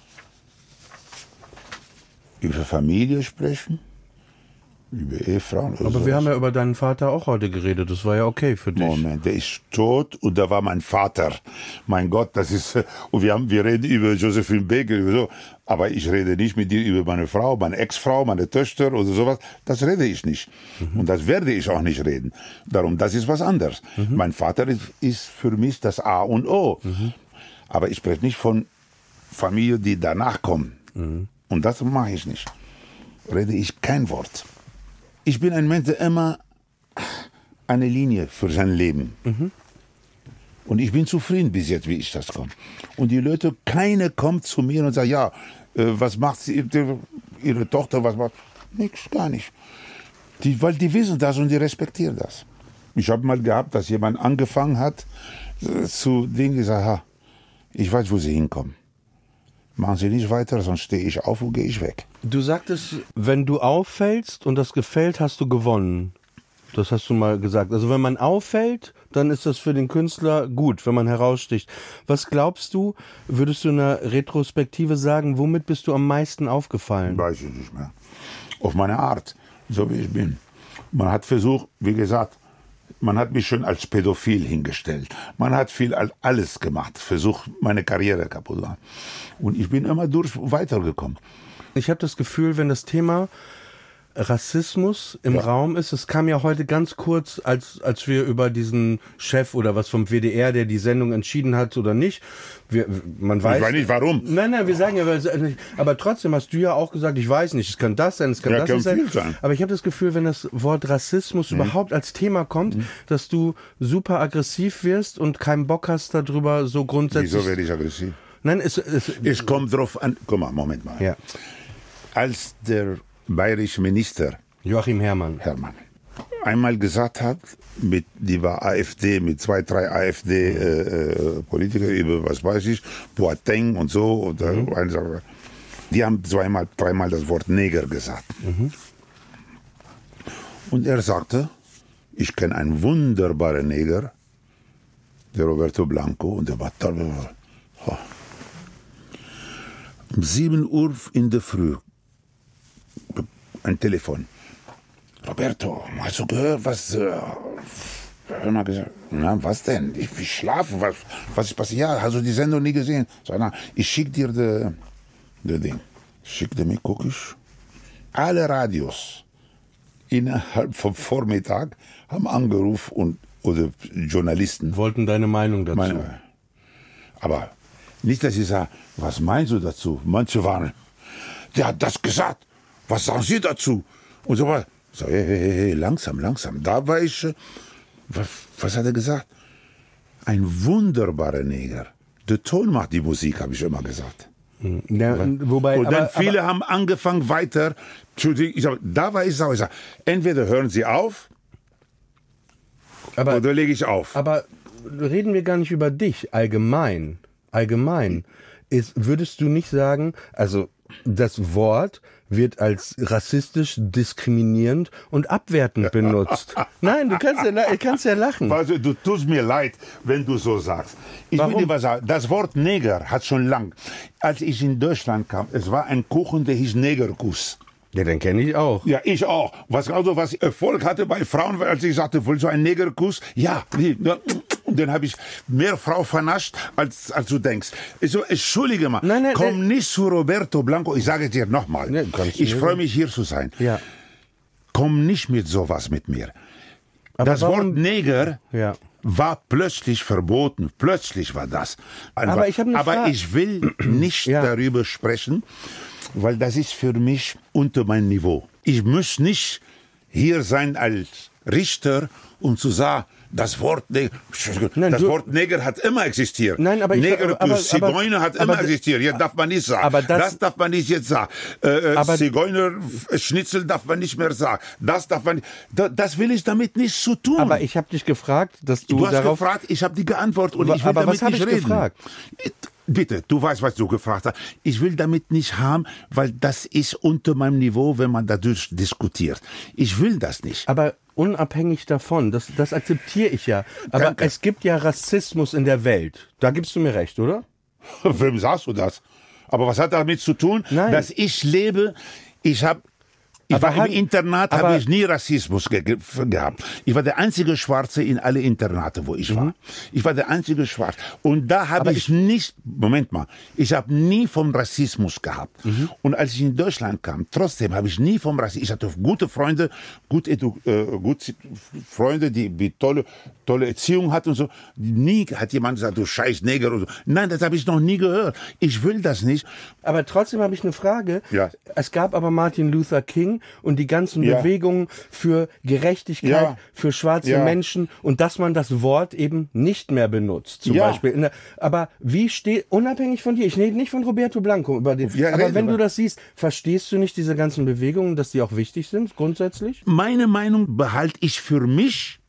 Speaker 5: Über Familie sprechen, über Ehefrauen.
Speaker 4: Aber sowas. Wir haben ja über deinen Vater auch heute geredet, das war ja okay für dich.
Speaker 5: Moment, der ist tot und da war mein Vater. Mein Gott, das ist, und wir haben, wir reden über Josephine Baker, über so, aber ich rede nicht mit dir über meine Frau, meine Ex-Frau, meine Töchter oder sowas, das rede ich nicht. Mhm. Und das werde ich auch nicht reden. Darum, das ist was anderes. Mhm. Mein Vater ist, ist für mich das A und O. Mhm. Aber ich spreche nicht von Familie, die danach kommen. Mhm. Und das mache ich nicht. Rede ich kein Wort. Ich bin ein Mensch, der immer eine Linie für sein Leben. Mhm. Und ich bin zufrieden bis jetzt, wie ich das komme. Und die Leute, keine kommt zu mir und sagt, ja, äh, was macht sie, ihre Tochter, was macht? Nichts, gar nicht. Die, weil die wissen das und die respektieren das. Ich habe mal gehabt, dass jemand angefangen hat, äh, zu denen gesagt, ha, ich weiß, wo sie hinkommen. Machen Sie nicht weiter, sonst stehe ich auf und gehe ich weg.
Speaker 4: Du sagtest, wenn du auffällst und das gefällt, hast du gewonnen. Das hast du mal gesagt. Also wenn man auffällt, dann ist das für den Künstler gut, wenn man heraussticht. Was glaubst du, würdest du in einer Retrospektive sagen, womit bist du am meisten aufgefallen?
Speaker 5: Weiß ich nicht mehr. Auf meine Art, so wie ich bin. Man hat versucht, wie gesagt, man hat mich schon als Pädophil hingestellt. Man hat viel alles gemacht, versucht, meine Karriere kaputt zu machen. Und ich bin immer durch weitergekommen.
Speaker 4: Ich habe das Gefühl, wenn das Thema Rassismus im ja. Raum ist, es kam ja heute ganz kurz, als, als wir über diesen Chef oder was vom W D R, der die Sendung entschieden hat oder nicht, wir, man weiß...
Speaker 5: Ich weiß nicht, warum.
Speaker 4: Nein, nein, wir sagen ja, aber trotzdem hast du ja auch gesagt, ich weiß nicht, es kann das sein, es kann ja, das kann sein. sein. Aber ich habe das Gefühl, wenn das Wort Rassismus mhm. überhaupt als Thema kommt, mhm. dass du super aggressiv wirst und keinen Bock hast darüber so grundsätzlich...
Speaker 5: Wieso werde ich aggressiv?
Speaker 4: Nein, es... Es,
Speaker 5: es kommt drauf an... Guck mal, Moment mal.
Speaker 4: Ja.
Speaker 5: Als der bayerische Minister
Speaker 4: Joachim Herrmann.
Speaker 5: Herrmann einmal gesagt hat, mit die war AfD, mit zwei, drei AfD-Politiker äh, über, was weiß ich, Boateng und so, und, mhm. äh, die haben zweimal, dreimal das Wort Neger gesagt. Mhm. Und er sagte, ich kenne einen wunderbaren Neger, der Roberto Blanco, und der war toll. Oh. Um sieben Uhr in der Früh ein Telefon. Roberto, hast du gehört, was... Äh, hör mal gesagt, na, was denn? Ich, ich schlafe, was, was ist passiert? Ja, hast du die Sendung nie gesehen? Sag, na, ich schick dir das de Ding. Schickte mir, guck ich. Alle Radios innerhalb vom Vormittag haben angerufen und, oder Journalisten.
Speaker 4: Wollten deine Meinung dazu. Meine,
Speaker 5: aber nicht, dass ich sage, was meinst du dazu? Manche waren, der hat das gesagt. Was sagen Sie dazu? Und so was. So, hey, hey, hey, langsam, langsam. Da war ich, was, was hat er gesagt? Ein wunderbarer Neger. Der Ton macht die Musik, habe ich immer gesagt.
Speaker 4: Ja, wobei,
Speaker 5: und dann
Speaker 4: aber,
Speaker 5: viele
Speaker 4: aber,
Speaker 5: haben angefangen weiter. Ich sag, da war ich sauer. Ich sag, entweder hören Sie auf,
Speaker 4: aber,
Speaker 5: oder lege ich auf.
Speaker 4: Aber reden wir gar nicht über dich, allgemein. Allgemein. Ist, würdest du nicht sagen, also das Wort wird als rassistisch, diskriminierend und abwertend benutzt. Nein, du kannst ja, kannst ja lachen.
Speaker 5: Also, du tust mir leid, wenn du so sagst. Ich
Speaker 4: Warum?
Speaker 5: will dir was sagen. Das Wort Neger hat schon lang. Als ich in Deutschland kam, es war ein Kuchen, der hieß Negerkuss.
Speaker 4: Ja, den kenne ich auch.
Speaker 5: Ja, ich auch. Was also was Erfolg hatte bei Frauen, als ich sagte, willst du einen Negerkuss? Ja. Und dann habe ich mehr Frau vernascht, als, als du denkst. So, entschuldige mal,
Speaker 4: nein, nein,
Speaker 5: komm
Speaker 4: nein.
Speaker 5: nicht zu Roberto Blanco. Ich sage es dir nochmal.
Speaker 4: Nee,
Speaker 5: ich freue mich, hier zu sein.
Speaker 4: Ja.
Speaker 5: Komm nicht mit sowas mit mir.
Speaker 4: Aber
Speaker 5: das
Speaker 4: warum?
Speaker 5: Wort Neger
Speaker 4: Ja.
Speaker 5: war plötzlich verboten. Plötzlich war das. Einfach.
Speaker 4: Aber ich habe eine
Speaker 5: Aber
Speaker 4: Frage.
Speaker 5: ich will nicht
Speaker 4: Ja.
Speaker 5: darüber sprechen, weil das ist für mich unter mein Niveau. Ich muss nicht hier sein als Richter, um zu sagen, das Wort Neger,
Speaker 4: Nein,
Speaker 5: das
Speaker 4: du-
Speaker 5: Wort Neger hat immer existiert.
Speaker 4: Nein, aber ich-
Speaker 5: Neger
Speaker 4: aber-
Speaker 5: plus
Speaker 4: aber-
Speaker 5: Zigeuner hat
Speaker 4: aber-
Speaker 5: immer existiert. Jetzt darf man nicht sagen.
Speaker 4: aber das-
Speaker 5: das darf man nicht jetzt sagen. Äh,
Speaker 4: Aber-
Speaker 5: Zigeuner Schnitzel darf man nicht mehr sagen. Das darf man nicht. Da, das will ich damit nichts zu tun.
Speaker 4: Aber ich habe dich gefragt, dass du,
Speaker 5: Du hast
Speaker 4: darauf...
Speaker 5: gefragt, ich habe die geantwortet und
Speaker 4: Aber-
Speaker 5: ich will
Speaker 4: aber
Speaker 5: damit
Speaker 4: was hab
Speaker 5: nicht
Speaker 4: ich
Speaker 5: reden.
Speaker 4: gefragt?
Speaker 5: Bitte, du weißt, was du gefragt hast. Ich will damit nicht haben, weil das ist unter meinem Niveau, wenn man dadurch diskutiert. Ich will das nicht.
Speaker 4: Aber unabhängig davon, das, das akzeptiere ich ja. Aber
Speaker 5: Danke.
Speaker 4: es gibt ja Rassismus in der Welt. Da gibst du mir recht, oder?
Speaker 5: Wem sagst du das? Aber was hat damit zu tun,
Speaker 4: Nein.
Speaker 5: dass ich lebe? Ich habe Ich
Speaker 4: Aber
Speaker 5: war
Speaker 4: hat-
Speaker 5: im Internat,
Speaker 4: aber-
Speaker 5: habe ich nie Rassismus ge ge gehabt. Ich war der einzige Schwarze in alle Internate, wo ich war. Ich war der einzige Schwarze. Und da habe
Speaker 4: Aber
Speaker 5: ich nicht, Moment mal, ich habe nie vom Rassismus gehabt. Und als ich in Deutschland kam, trotzdem habe ich nie vom Rassismus, ich hatte gute Freunde, gut, edu äh, gut Freunde, die, die tolle, tolle Erziehung hatten und so. Nie hat jemand gesagt, du scheiß Neger oder so. Nein, das habe ich noch nie gehört. Ich will das nicht.
Speaker 4: Aber trotzdem habe ich eine Frage.
Speaker 5: Ja.
Speaker 4: Es gab aber Martin Luther King und die ganzen
Speaker 5: Ja.
Speaker 4: Bewegungen für Gerechtigkeit,
Speaker 5: Ja.
Speaker 4: für schwarze
Speaker 5: Ja.
Speaker 4: Menschen und dass man das Wort eben nicht mehr benutzt. Zum
Speaker 5: Ja.
Speaker 4: Beispiel. In der, aber wie steht, unabhängig von dir, ich rede nicht von Roberto Blanco, über den,
Speaker 5: Ja,
Speaker 4: aber
Speaker 5: rede
Speaker 4: wenn
Speaker 5: mal.
Speaker 4: du das siehst, verstehst du nicht diese ganzen Bewegungen, dass die auch wichtig sind, grundsätzlich?
Speaker 5: Meine Meinung behalte ich für mich.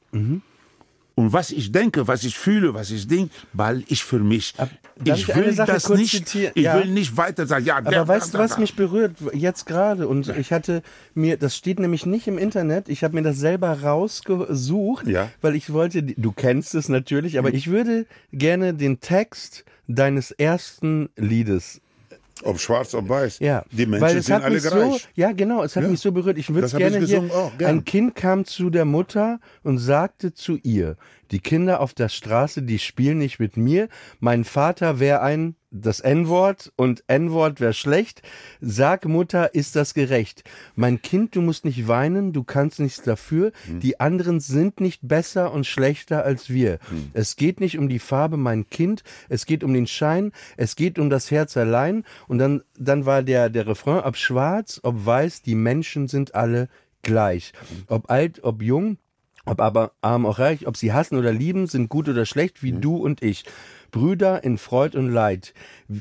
Speaker 5: Und was ich denke, was ich fühle, was ich denke, behalte ich für mich.
Speaker 4: darf
Speaker 5: Ich
Speaker 4: ich eine
Speaker 5: will
Speaker 4: Sache
Speaker 5: das
Speaker 4: kurz
Speaker 5: nicht.
Speaker 4: zitieren?
Speaker 5: Ich
Speaker 4: Ja.
Speaker 5: will nicht weiter sagen. Ja,
Speaker 4: Aber
Speaker 5: der-
Speaker 4: weißt du,
Speaker 5: der-
Speaker 4: was
Speaker 5: der-
Speaker 4: mich berührt jetzt gerade? Und ich hatte mir, das steht nämlich nicht im Internet, ich habe mir das selber rausgesucht,
Speaker 5: Ja.
Speaker 4: weil ich wollte, du kennst es natürlich, aber ich würde gerne den Text deines ersten Liedes.
Speaker 5: Ob schwarz, ob weiß.
Speaker 4: Ja,
Speaker 5: Die Menschen
Speaker 4: weil es
Speaker 5: sind
Speaker 4: hat
Speaker 5: alle
Speaker 4: mich so,
Speaker 5: gleich.
Speaker 4: ja genau, es hat
Speaker 5: Ja.
Speaker 4: mich so berührt. Ich würde es
Speaker 5: Das hab ich
Speaker 4: gerne
Speaker 5: gesungen
Speaker 4: hier.
Speaker 5: auch, gern.
Speaker 4: Ein Kind kam zu der Mutter und sagte zu ihr: Die Kinder auf der Straße, die spielen nicht mit mir. Mein Vater wäre ein das N-Wort und N-Wort wäre schlecht. Sag Mutter, ist das gerecht? Mein Kind, du musst nicht weinen, du kannst nichts dafür.
Speaker 5: Hm.
Speaker 4: Die anderen sind nicht besser und schlechter als wir.
Speaker 5: Hm.
Speaker 4: Es geht nicht um die Farbe, mein Kind. Es geht um den Schein. Es geht um das Herz allein. Und dann, dann war der, der Refrain, ob schwarz, ob weiß, die Menschen sind alle gleich. Ob alt, ob jung, ob aber arm auch reich, ob sie hassen oder lieben, sind gut oder schlecht, wie du und ich. Brüder in Freud und Leid.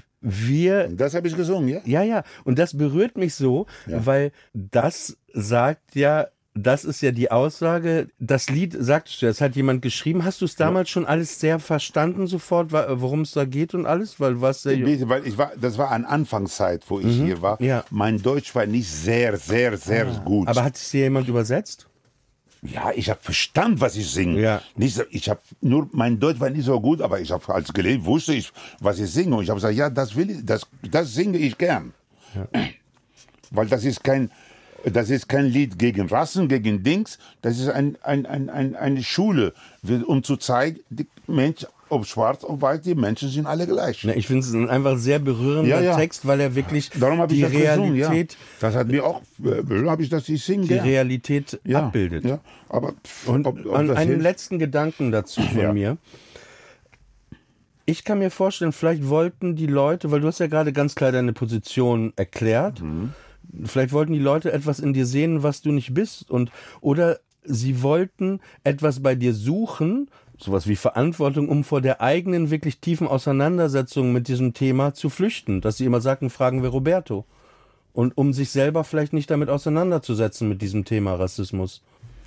Speaker 4: Wir,
Speaker 5: Das habe ich gesungen, ja?
Speaker 4: ja, ja, und das berührt mich so, weil das sagt ja, das ist ja die Aussage, das Lied, sagtest du, das hat jemand geschrieben. Hast du es damals schon alles sehr verstanden sofort, wa- worum es da geht und alles? Weil was sehr jung-
Speaker 5: Weil ich war, das war an Anfangszeit, wo ich hier war.
Speaker 4: Ja.
Speaker 5: Mein Deutsch war nicht sehr, sehr, sehr gut.
Speaker 4: Aber hat es dir jemand übersetzt?
Speaker 5: Ja, ich habe verstanden, was ich singe.
Speaker 4: Ja.
Speaker 5: Nicht, so- ich habe nur mein Deutsch war nicht so gut, aber ich habe als gelesen wusste ich, was ich singe und ich habe gesagt, ja, das will ich, das, das singe ich gern, weil das ist kein, das ist kein Lied gegen Rassen, gegen Dings, das ist ein, ein, ein, ein, eine Schule, um zu zeigen, die Mensch, ob schwarz, ob weiß, die Menschen sind alle gleich.
Speaker 4: Na, ich finde es ein einfach sehr berührender
Speaker 5: Ja, ja.
Speaker 4: Text, weil er wirklich
Speaker 5: Darum habe ich
Speaker 4: die
Speaker 5: das gesungen, ja.
Speaker 4: Realität,
Speaker 5: Das hat mir auch, äh, habe ich das, ich singe
Speaker 4: die
Speaker 5: gern.
Speaker 4: Realität
Speaker 5: ja,
Speaker 4: abbildet.
Speaker 5: Ja, aber pff,
Speaker 4: Und,
Speaker 5: ob, ob
Speaker 4: und
Speaker 5: das
Speaker 4: einen
Speaker 5: hilft?
Speaker 4: letzten Gedanken dazu von
Speaker 5: Ja.
Speaker 4: mir. Ich kann mir vorstellen, vielleicht wollten die Leute, weil du hast ja gerade ganz klar deine Position erklärt,
Speaker 5: Mhm.
Speaker 4: vielleicht wollten die Leute etwas in dir sehen, was du nicht bist, und oder sie wollten etwas bei dir suchen, sowas wie Verantwortung, um vor der eigenen wirklich tiefen Auseinandersetzung mit diesem Thema zu flüchten, dass sie immer sagten, fragen wir Roberto, und um sich selber vielleicht nicht damit auseinanderzusetzen mit diesem Thema Rassismus.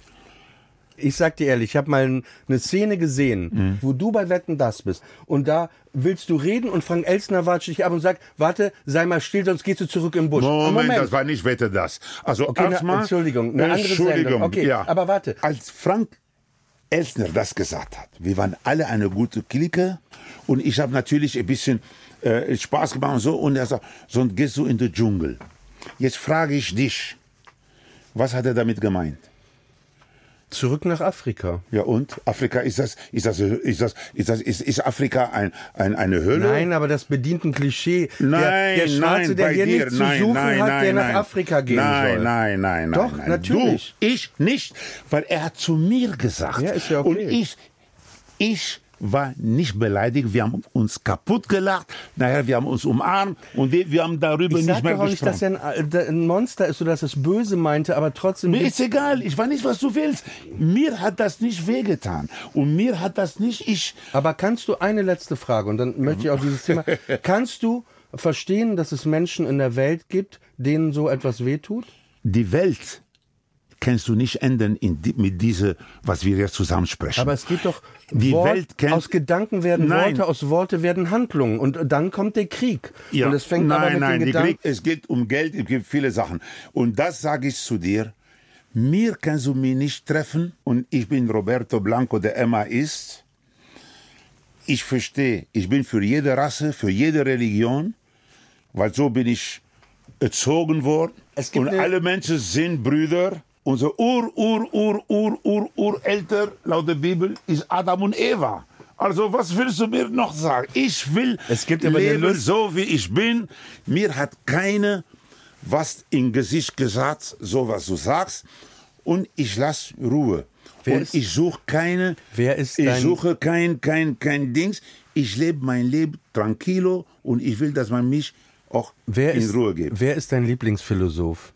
Speaker 4: Ich sag dir ehrlich, ich habe mal eine Szene gesehen,
Speaker 5: Mhm.
Speaker 4: wo du bei Wetten, das bist. Und da willst du reden und Frank Elstner watscht dich ab und sagt, warte, sei mal still, sonst gehst du zurück im Busch.
Speaker 5: Moment, das war nicht Wette, das. Also
Speaker 4: Okay, na,
Speaker 5: erstmal,
Speaker 4: Entschuldigung, eine andere
Speaker 5: Entschuldigung,
Speaker 4: Sendung. Okay,
Speaker 5: ja.
Speaker 4: aber warte.
Speaker 5: Als Frank Elstner das gesagt hat, wir waren alle eine gute Clique und ich habe natürlich ein bisschen äh, Spaß gemacht und so, und er sagt, so gehst du in den Dschungel. Jetzt frage ich dich, was hat er damit gemeint?
Speaker 4: Zurück nach Afrika.
Speaker 5: Ja, und? Afrika, ist das, ist das, ist das, ist das, ist, ist Afrika ein, ein, eine Höhle?
Speaker 4: Nein, aber das bedient ein Klischee.
Speaker 5: Nein,
Speaker 4: der, der Schwarze,
Speaker 5: nein,
Speaker 4: der
Speaker 5: bei
Speaker 4: hier
Speaker 5: dir.
Speaker 4: nichts zu
Speaker 5: Nein,
Speaker 4: suchen
Speaker 5: nein,
Speaker 4: hat,
Speaker 5: nein,
Speaker 4: der
Speaker 5: nein.
Speaker 4: nach Afrika gehen
Speaker 5: nein,
Speaker 4: soll.
Speaker 5: Nein, nein, nein,
Speaker 4: Doch,
Speaker 5: nein.
Speaker 4: natürlich.
Speaker 5: Du, ich nicht, weil er hat zu mir gesagt.
Speaker 4: Ja, ist ja okay.
Speaker 5: Und ich, Ich war nicht beleidigt, wir haben uns kaputt gelacht, nachher wir haben uns umarmt und wir, wir haben darüber
Speaker 4: Ich
Speaker 5: nicht
Speaker 4: sag
Speaker 5: mehr
Speaker 4: doch auch nicht,
Speaker 5: gesprochen.
Speaker 4: dass er ein, ein Monster ist oder dass es böse meinte, aber trotzdem...
Speaker 5: Mir ist egal, ich weiß nicht, was du willst. Mir hat das nicht wehgetan und mir hat das nicht, ich...
Speaker 4: Aber kannst du, eine letzte Frage, und dann möchte ich auch dieses Thema, kannst du verstehen, dass es Menschen in der Welt gibt, denen so etwas wehtut?
Speaker 5: Die Welt kannst du nicht ändern in die, mit diese, was wir jetzt zusammen sprechen.
Speaker 4: Aber es geht doch,
Speaker 5: die
Speaker 4: Wort,
Speaker 5: Welt kennt,
Speaker 4: aus Gedanken werden
Speaker 5: Nein.
Speaker 4: Worte, aus Worte werden Handlungen und dann kommt der Krieg.
Speaker 5: Ja.
Speaker 4: Und es fängt
Speaker 5: nein,
Speaker 4: aber mit
Speaker 5: nein,
Speaker 4: den
Speaker 5: die
Speaker 4: Gedanken...
Speaker 5: Krieg, es geht um Geld, es gibt viele Sachen. Und das sage ich zu dir, mir kannst du mich nicht treffen und ich bin Roberto Blanco, der Emma ist. Ich verstehe, ich bin für jede Rasse, für jede Religion, weil so bin ich erzogen worden.
Speaker 4: Es gibt
Speaker 5: und
Speaker 4: eine-
Speaker 5: alle Menschen sind Brüder. Unser Ur, Ur, Ur, Ur, Ur, Urelter, laut der Bibel, ist Adam und Eva. Also was willst du mir noch sagen? Ich will
Speaker 4: Es gibt aber eine
Speaker 5: leben
Speaker 4: Lust-
Speaker 5: so, wie ich bin. Mir hat keine was im Gesicht gesagt, so was du sagst. Und ich lasse Ruhe.
Speaker 4: Wer
Speaker 5: und
Speaker 4: ist-
Speaker 5: ich suche keine,
Speaker 4: Wer ist
Speaker 5: ich
Speaker 4: dein-
Speaker 5: suche kein, kein, kein Dings. Ich lebe mein Leben tranquilo und ich will, dass man mich auch
Speaker 4: Wer
Speaker 5: in
Speaker 4: ist,
Speaker 5: Ruhe gibt.
Speaker 4: wer ist dein Lieblingsphilosoph?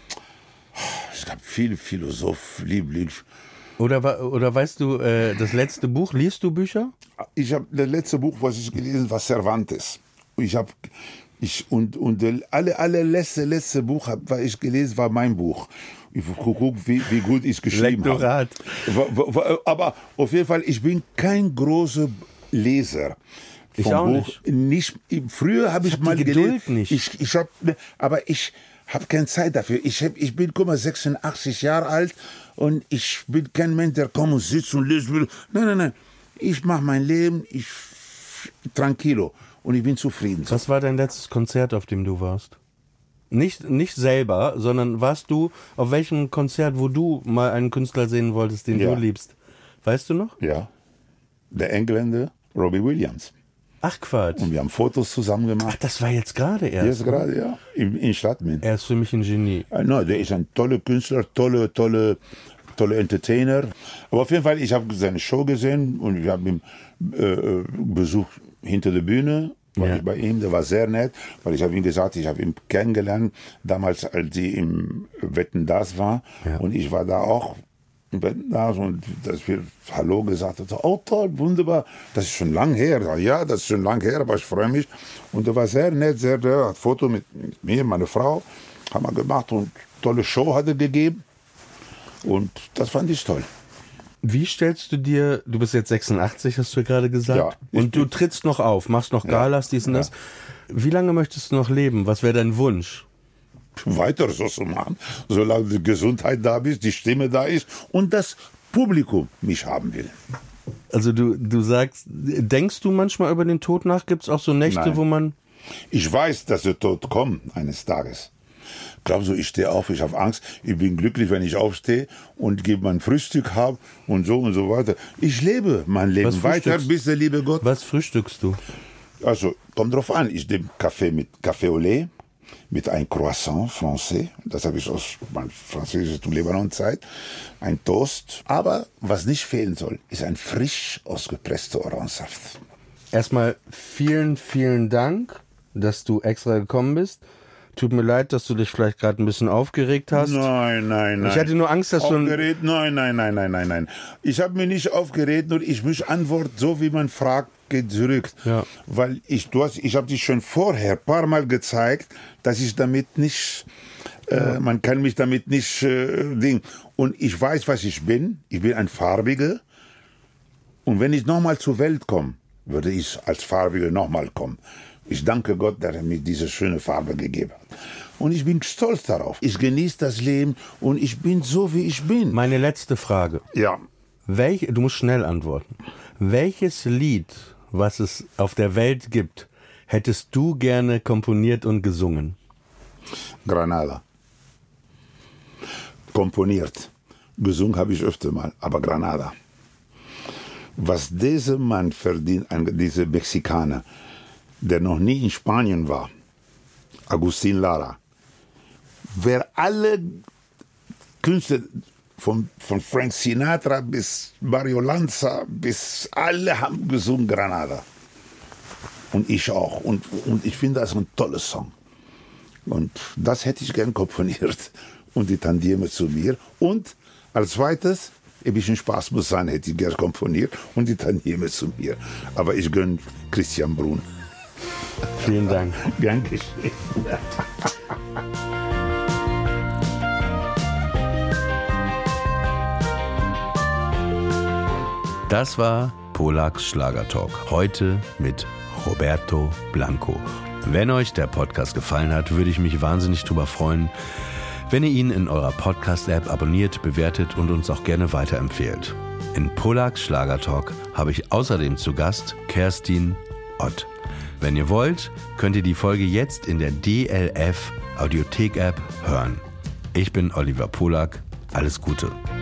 Speaker 5: Es gab viele Philosophen, Lieblings.
Speaker 4: Oder, wa- oder weißt du, äh, das letzte Buch, liest du Bücher?
Speaker 5: Ich habe das letzte Buch, was ich gelesen habe, war Cervantes. Ich habe ich und und der alle alle letzte letzte Buch, hab, was ich gelesen, war mein Buch. Ich gucke, wie, wie gut ich geschrieben habe.
Speaker 4: Lektorat.
Speaker 5: Wa- wa- wa- Aber auf jeden Fall, ich bin kein großer Leser.
Speaker 4: Ich
Speaker 5: vom
Speaker 4: auch
Speaker 5: Buch. nicht. Früher habe ich,
Speaker 4: hab
Speaker 5: mal
Speaker 4: die Geduld
Speaker 5: gelesen.
Speaker 4: nicht.
Speaker 5: Ich, ich hab, aber ich habe keine Zeit dafür. Ich, hab, ich bin, guck mal, sechsundachtzig Jahre alt und ich bin kein Mensch, der kommt und sitzt und liest. Nein, nein, nein. Ich mache mein Leben, ich tranquilo und ich bin zufrieden.
Speaker 4: Was war dein letztes Konzert, auf dem du warst? Nicht, nicht selber, sondern warst du auf welchem Konzert, wo du mal einen Künstler sehen wolltest, den
Speaker 5: Ja.
Speaker 4: du liebst? Weißt du noch?
Speaker 5: Ja, der Engländer Robbie Williams.
Speaker 4: Ach Quatsch.
Speaker 5: Und wir haben Fotos zusammen
Speaker 4: Ach,
Speaker 5: gemacht.
Speaker 4: das war jetzt gerade erst.
Speaker 5: Jetzt gerade, ja, in, in Stadtmin.
Speaker 4: Er ist für mich ein Genie.
Speaker 5: Äh, No, der ist ein toller Künstler, tolle, tolle, tolle Entertainer. Aber auf jeden Fall, ich habe seine Show gesehen und wir haben ihn äh, besucht hinter der Bühne. War
Speaker 4: Ja.
Speaker 5: ich bei ihm, der war sehr nett, weil ich habe ihm gesagt, ich habe ihn kennengelernt, damals, als sie im Wetten, das war.
Speaker 4: Ja.
Speaker 5: Und ich war da auch im Wetten, das und dass wir Hallo gesagt haben. Oh toll, wunderbar, das ist schon lang her. Ich sag, ja, das ist schon lang her, aber ich freue mich. Und er war sehr nett, sehr nett, hat ein Foto mit mir, meine Frau, haben wir gemacht und tolle Show hat er gegeben. Und das fand ich toll.
Speaker 4: Wie stellst du dir, du bist jetzt sechsundachtzig, hast du ja gerade gesagt,
Speaker 5: Ja, ich
Speaker 4: und du
Speaker 5: bin-
Speaker 4: trittst noch auf, machst noch Galas, dies und das. Wie lange möchtest du noch leben? Was wäre dein Wunsch?
Speaker 5: Weiter so zu machen, solange die Gesundheit da ist, die Stimme da ist und das Publikum mich haben will.
Speaker 4: Also du, du sagst, denkst du manchmal über den Tod nach? Gibt es auch so Nächte,
Speaker 5: Nein.
Speaker 4: wo man...
Speaker 5: Ich weiß, dass der Tod kommt eines Tages. Glaubst du, ich stehe auf, ich habe Angst, ich bin glücklich, wenn ich aufstehe und gebe mein Frühstück habe und so und so weiter. Ich lebe mein Leben
Speaker 4: Was
Speaker 5: weiter,
Speaker 4: frühstückst-
Speaker 5: bis der liebe Gott.
Speaker 4: Was frühstückst du?
Speaker 5: Also, kommt drauf an, ich nehme Kaffee mit Café au lait, mit einem Croissant français, das habe ich aus meiner französischen Libanon-Zeit, ein Toast. Aber was nicht fehlen soll, ist ein frisch ausgepresster Orangensaft.
Speaker 4: Erstmal vielen, vielen Dank, dass du extra gekommen bist. Tut mir leid, dass du dich vielleicht gerade ein bisschen aufgeregt hast.
Speaker 5: Nein, nein, nein.
Speaker 4: Ich hatte nur Angst, dass du... ein-
Speaker 5: aufgeregt? Nein, nein, nein, nein, nein, nein. Ich habe mich nicht aufgeregt, nur ich muss antworten, so wie man fragt, geht zurück.
Speaker 4: Ja.
Speaker 5: Weil ich, du hast, ich habe dich schon vorher ein paar Mal gezeigt, dass ich damit nicht, äh, man kann mich damit nicht, äh, Ding. Und ich weiß, was ich bin. Ich bin ein Farbiger. Und wenn ich nochmal zur Welt komme, würde ich als Farbiger nochmal kommen. Ich danke Gott, dass er mir diese schöne Farbe gegeben hat. Und ich bin stolz darauf. Ich genieße das Leben und ich bin so, wie ich bin.
Speaker 4: Meine letzte Frage.
Speaker 5: Ja,
Speaker 4: Welch, du musst schnell antworten. Welches Lied, was es auf der Welt gibt, hättest du gerne komponiert und gesungen?
Speaker 5: Granada. Komponiert. Gesungen habe ich öfter mal, aber Granada. Was dieser Mann verdient, dieser Mexikaner, der noch nie in Spanien war, Agustin Lara, wer alle Künstler von, von Frank Sinatra bis Mario Lanza, bis alle haben gesungen Granada. Und ich auch. Und, und ich finde, das ist ein toller Song. Und das hätte ich gern komponiert. Und die Tantieme zu mir. Und als zweites, ein bisschen Spaß muss sein, hätte ich gern komponiert. Und die Tantieme zu mir. Aber ich gönne Christian Brun.
Speaker 4: Vielen Dank.
Speaker 5: Gern geschehen.
Speaker 4: Das war Polaks Schlagertalk. Heute mit Roberto Blanco. Wenn euch der Podcast gefallen hat, würde ich mich wahnsinnig drüber freuen, wenn ihr ihn in eurer Podcast-App abonniert, bewertet und uns auch gerne weiterempfehlt. In Polaks Schlagertalk habe ich außerdem zu Gast Kerstin Ott. Wenn ihr wollt, könnt ihr die Folge jetzt in der D L F Audiothek-App hören. Ich bin Oliver Polak. Alles Gute.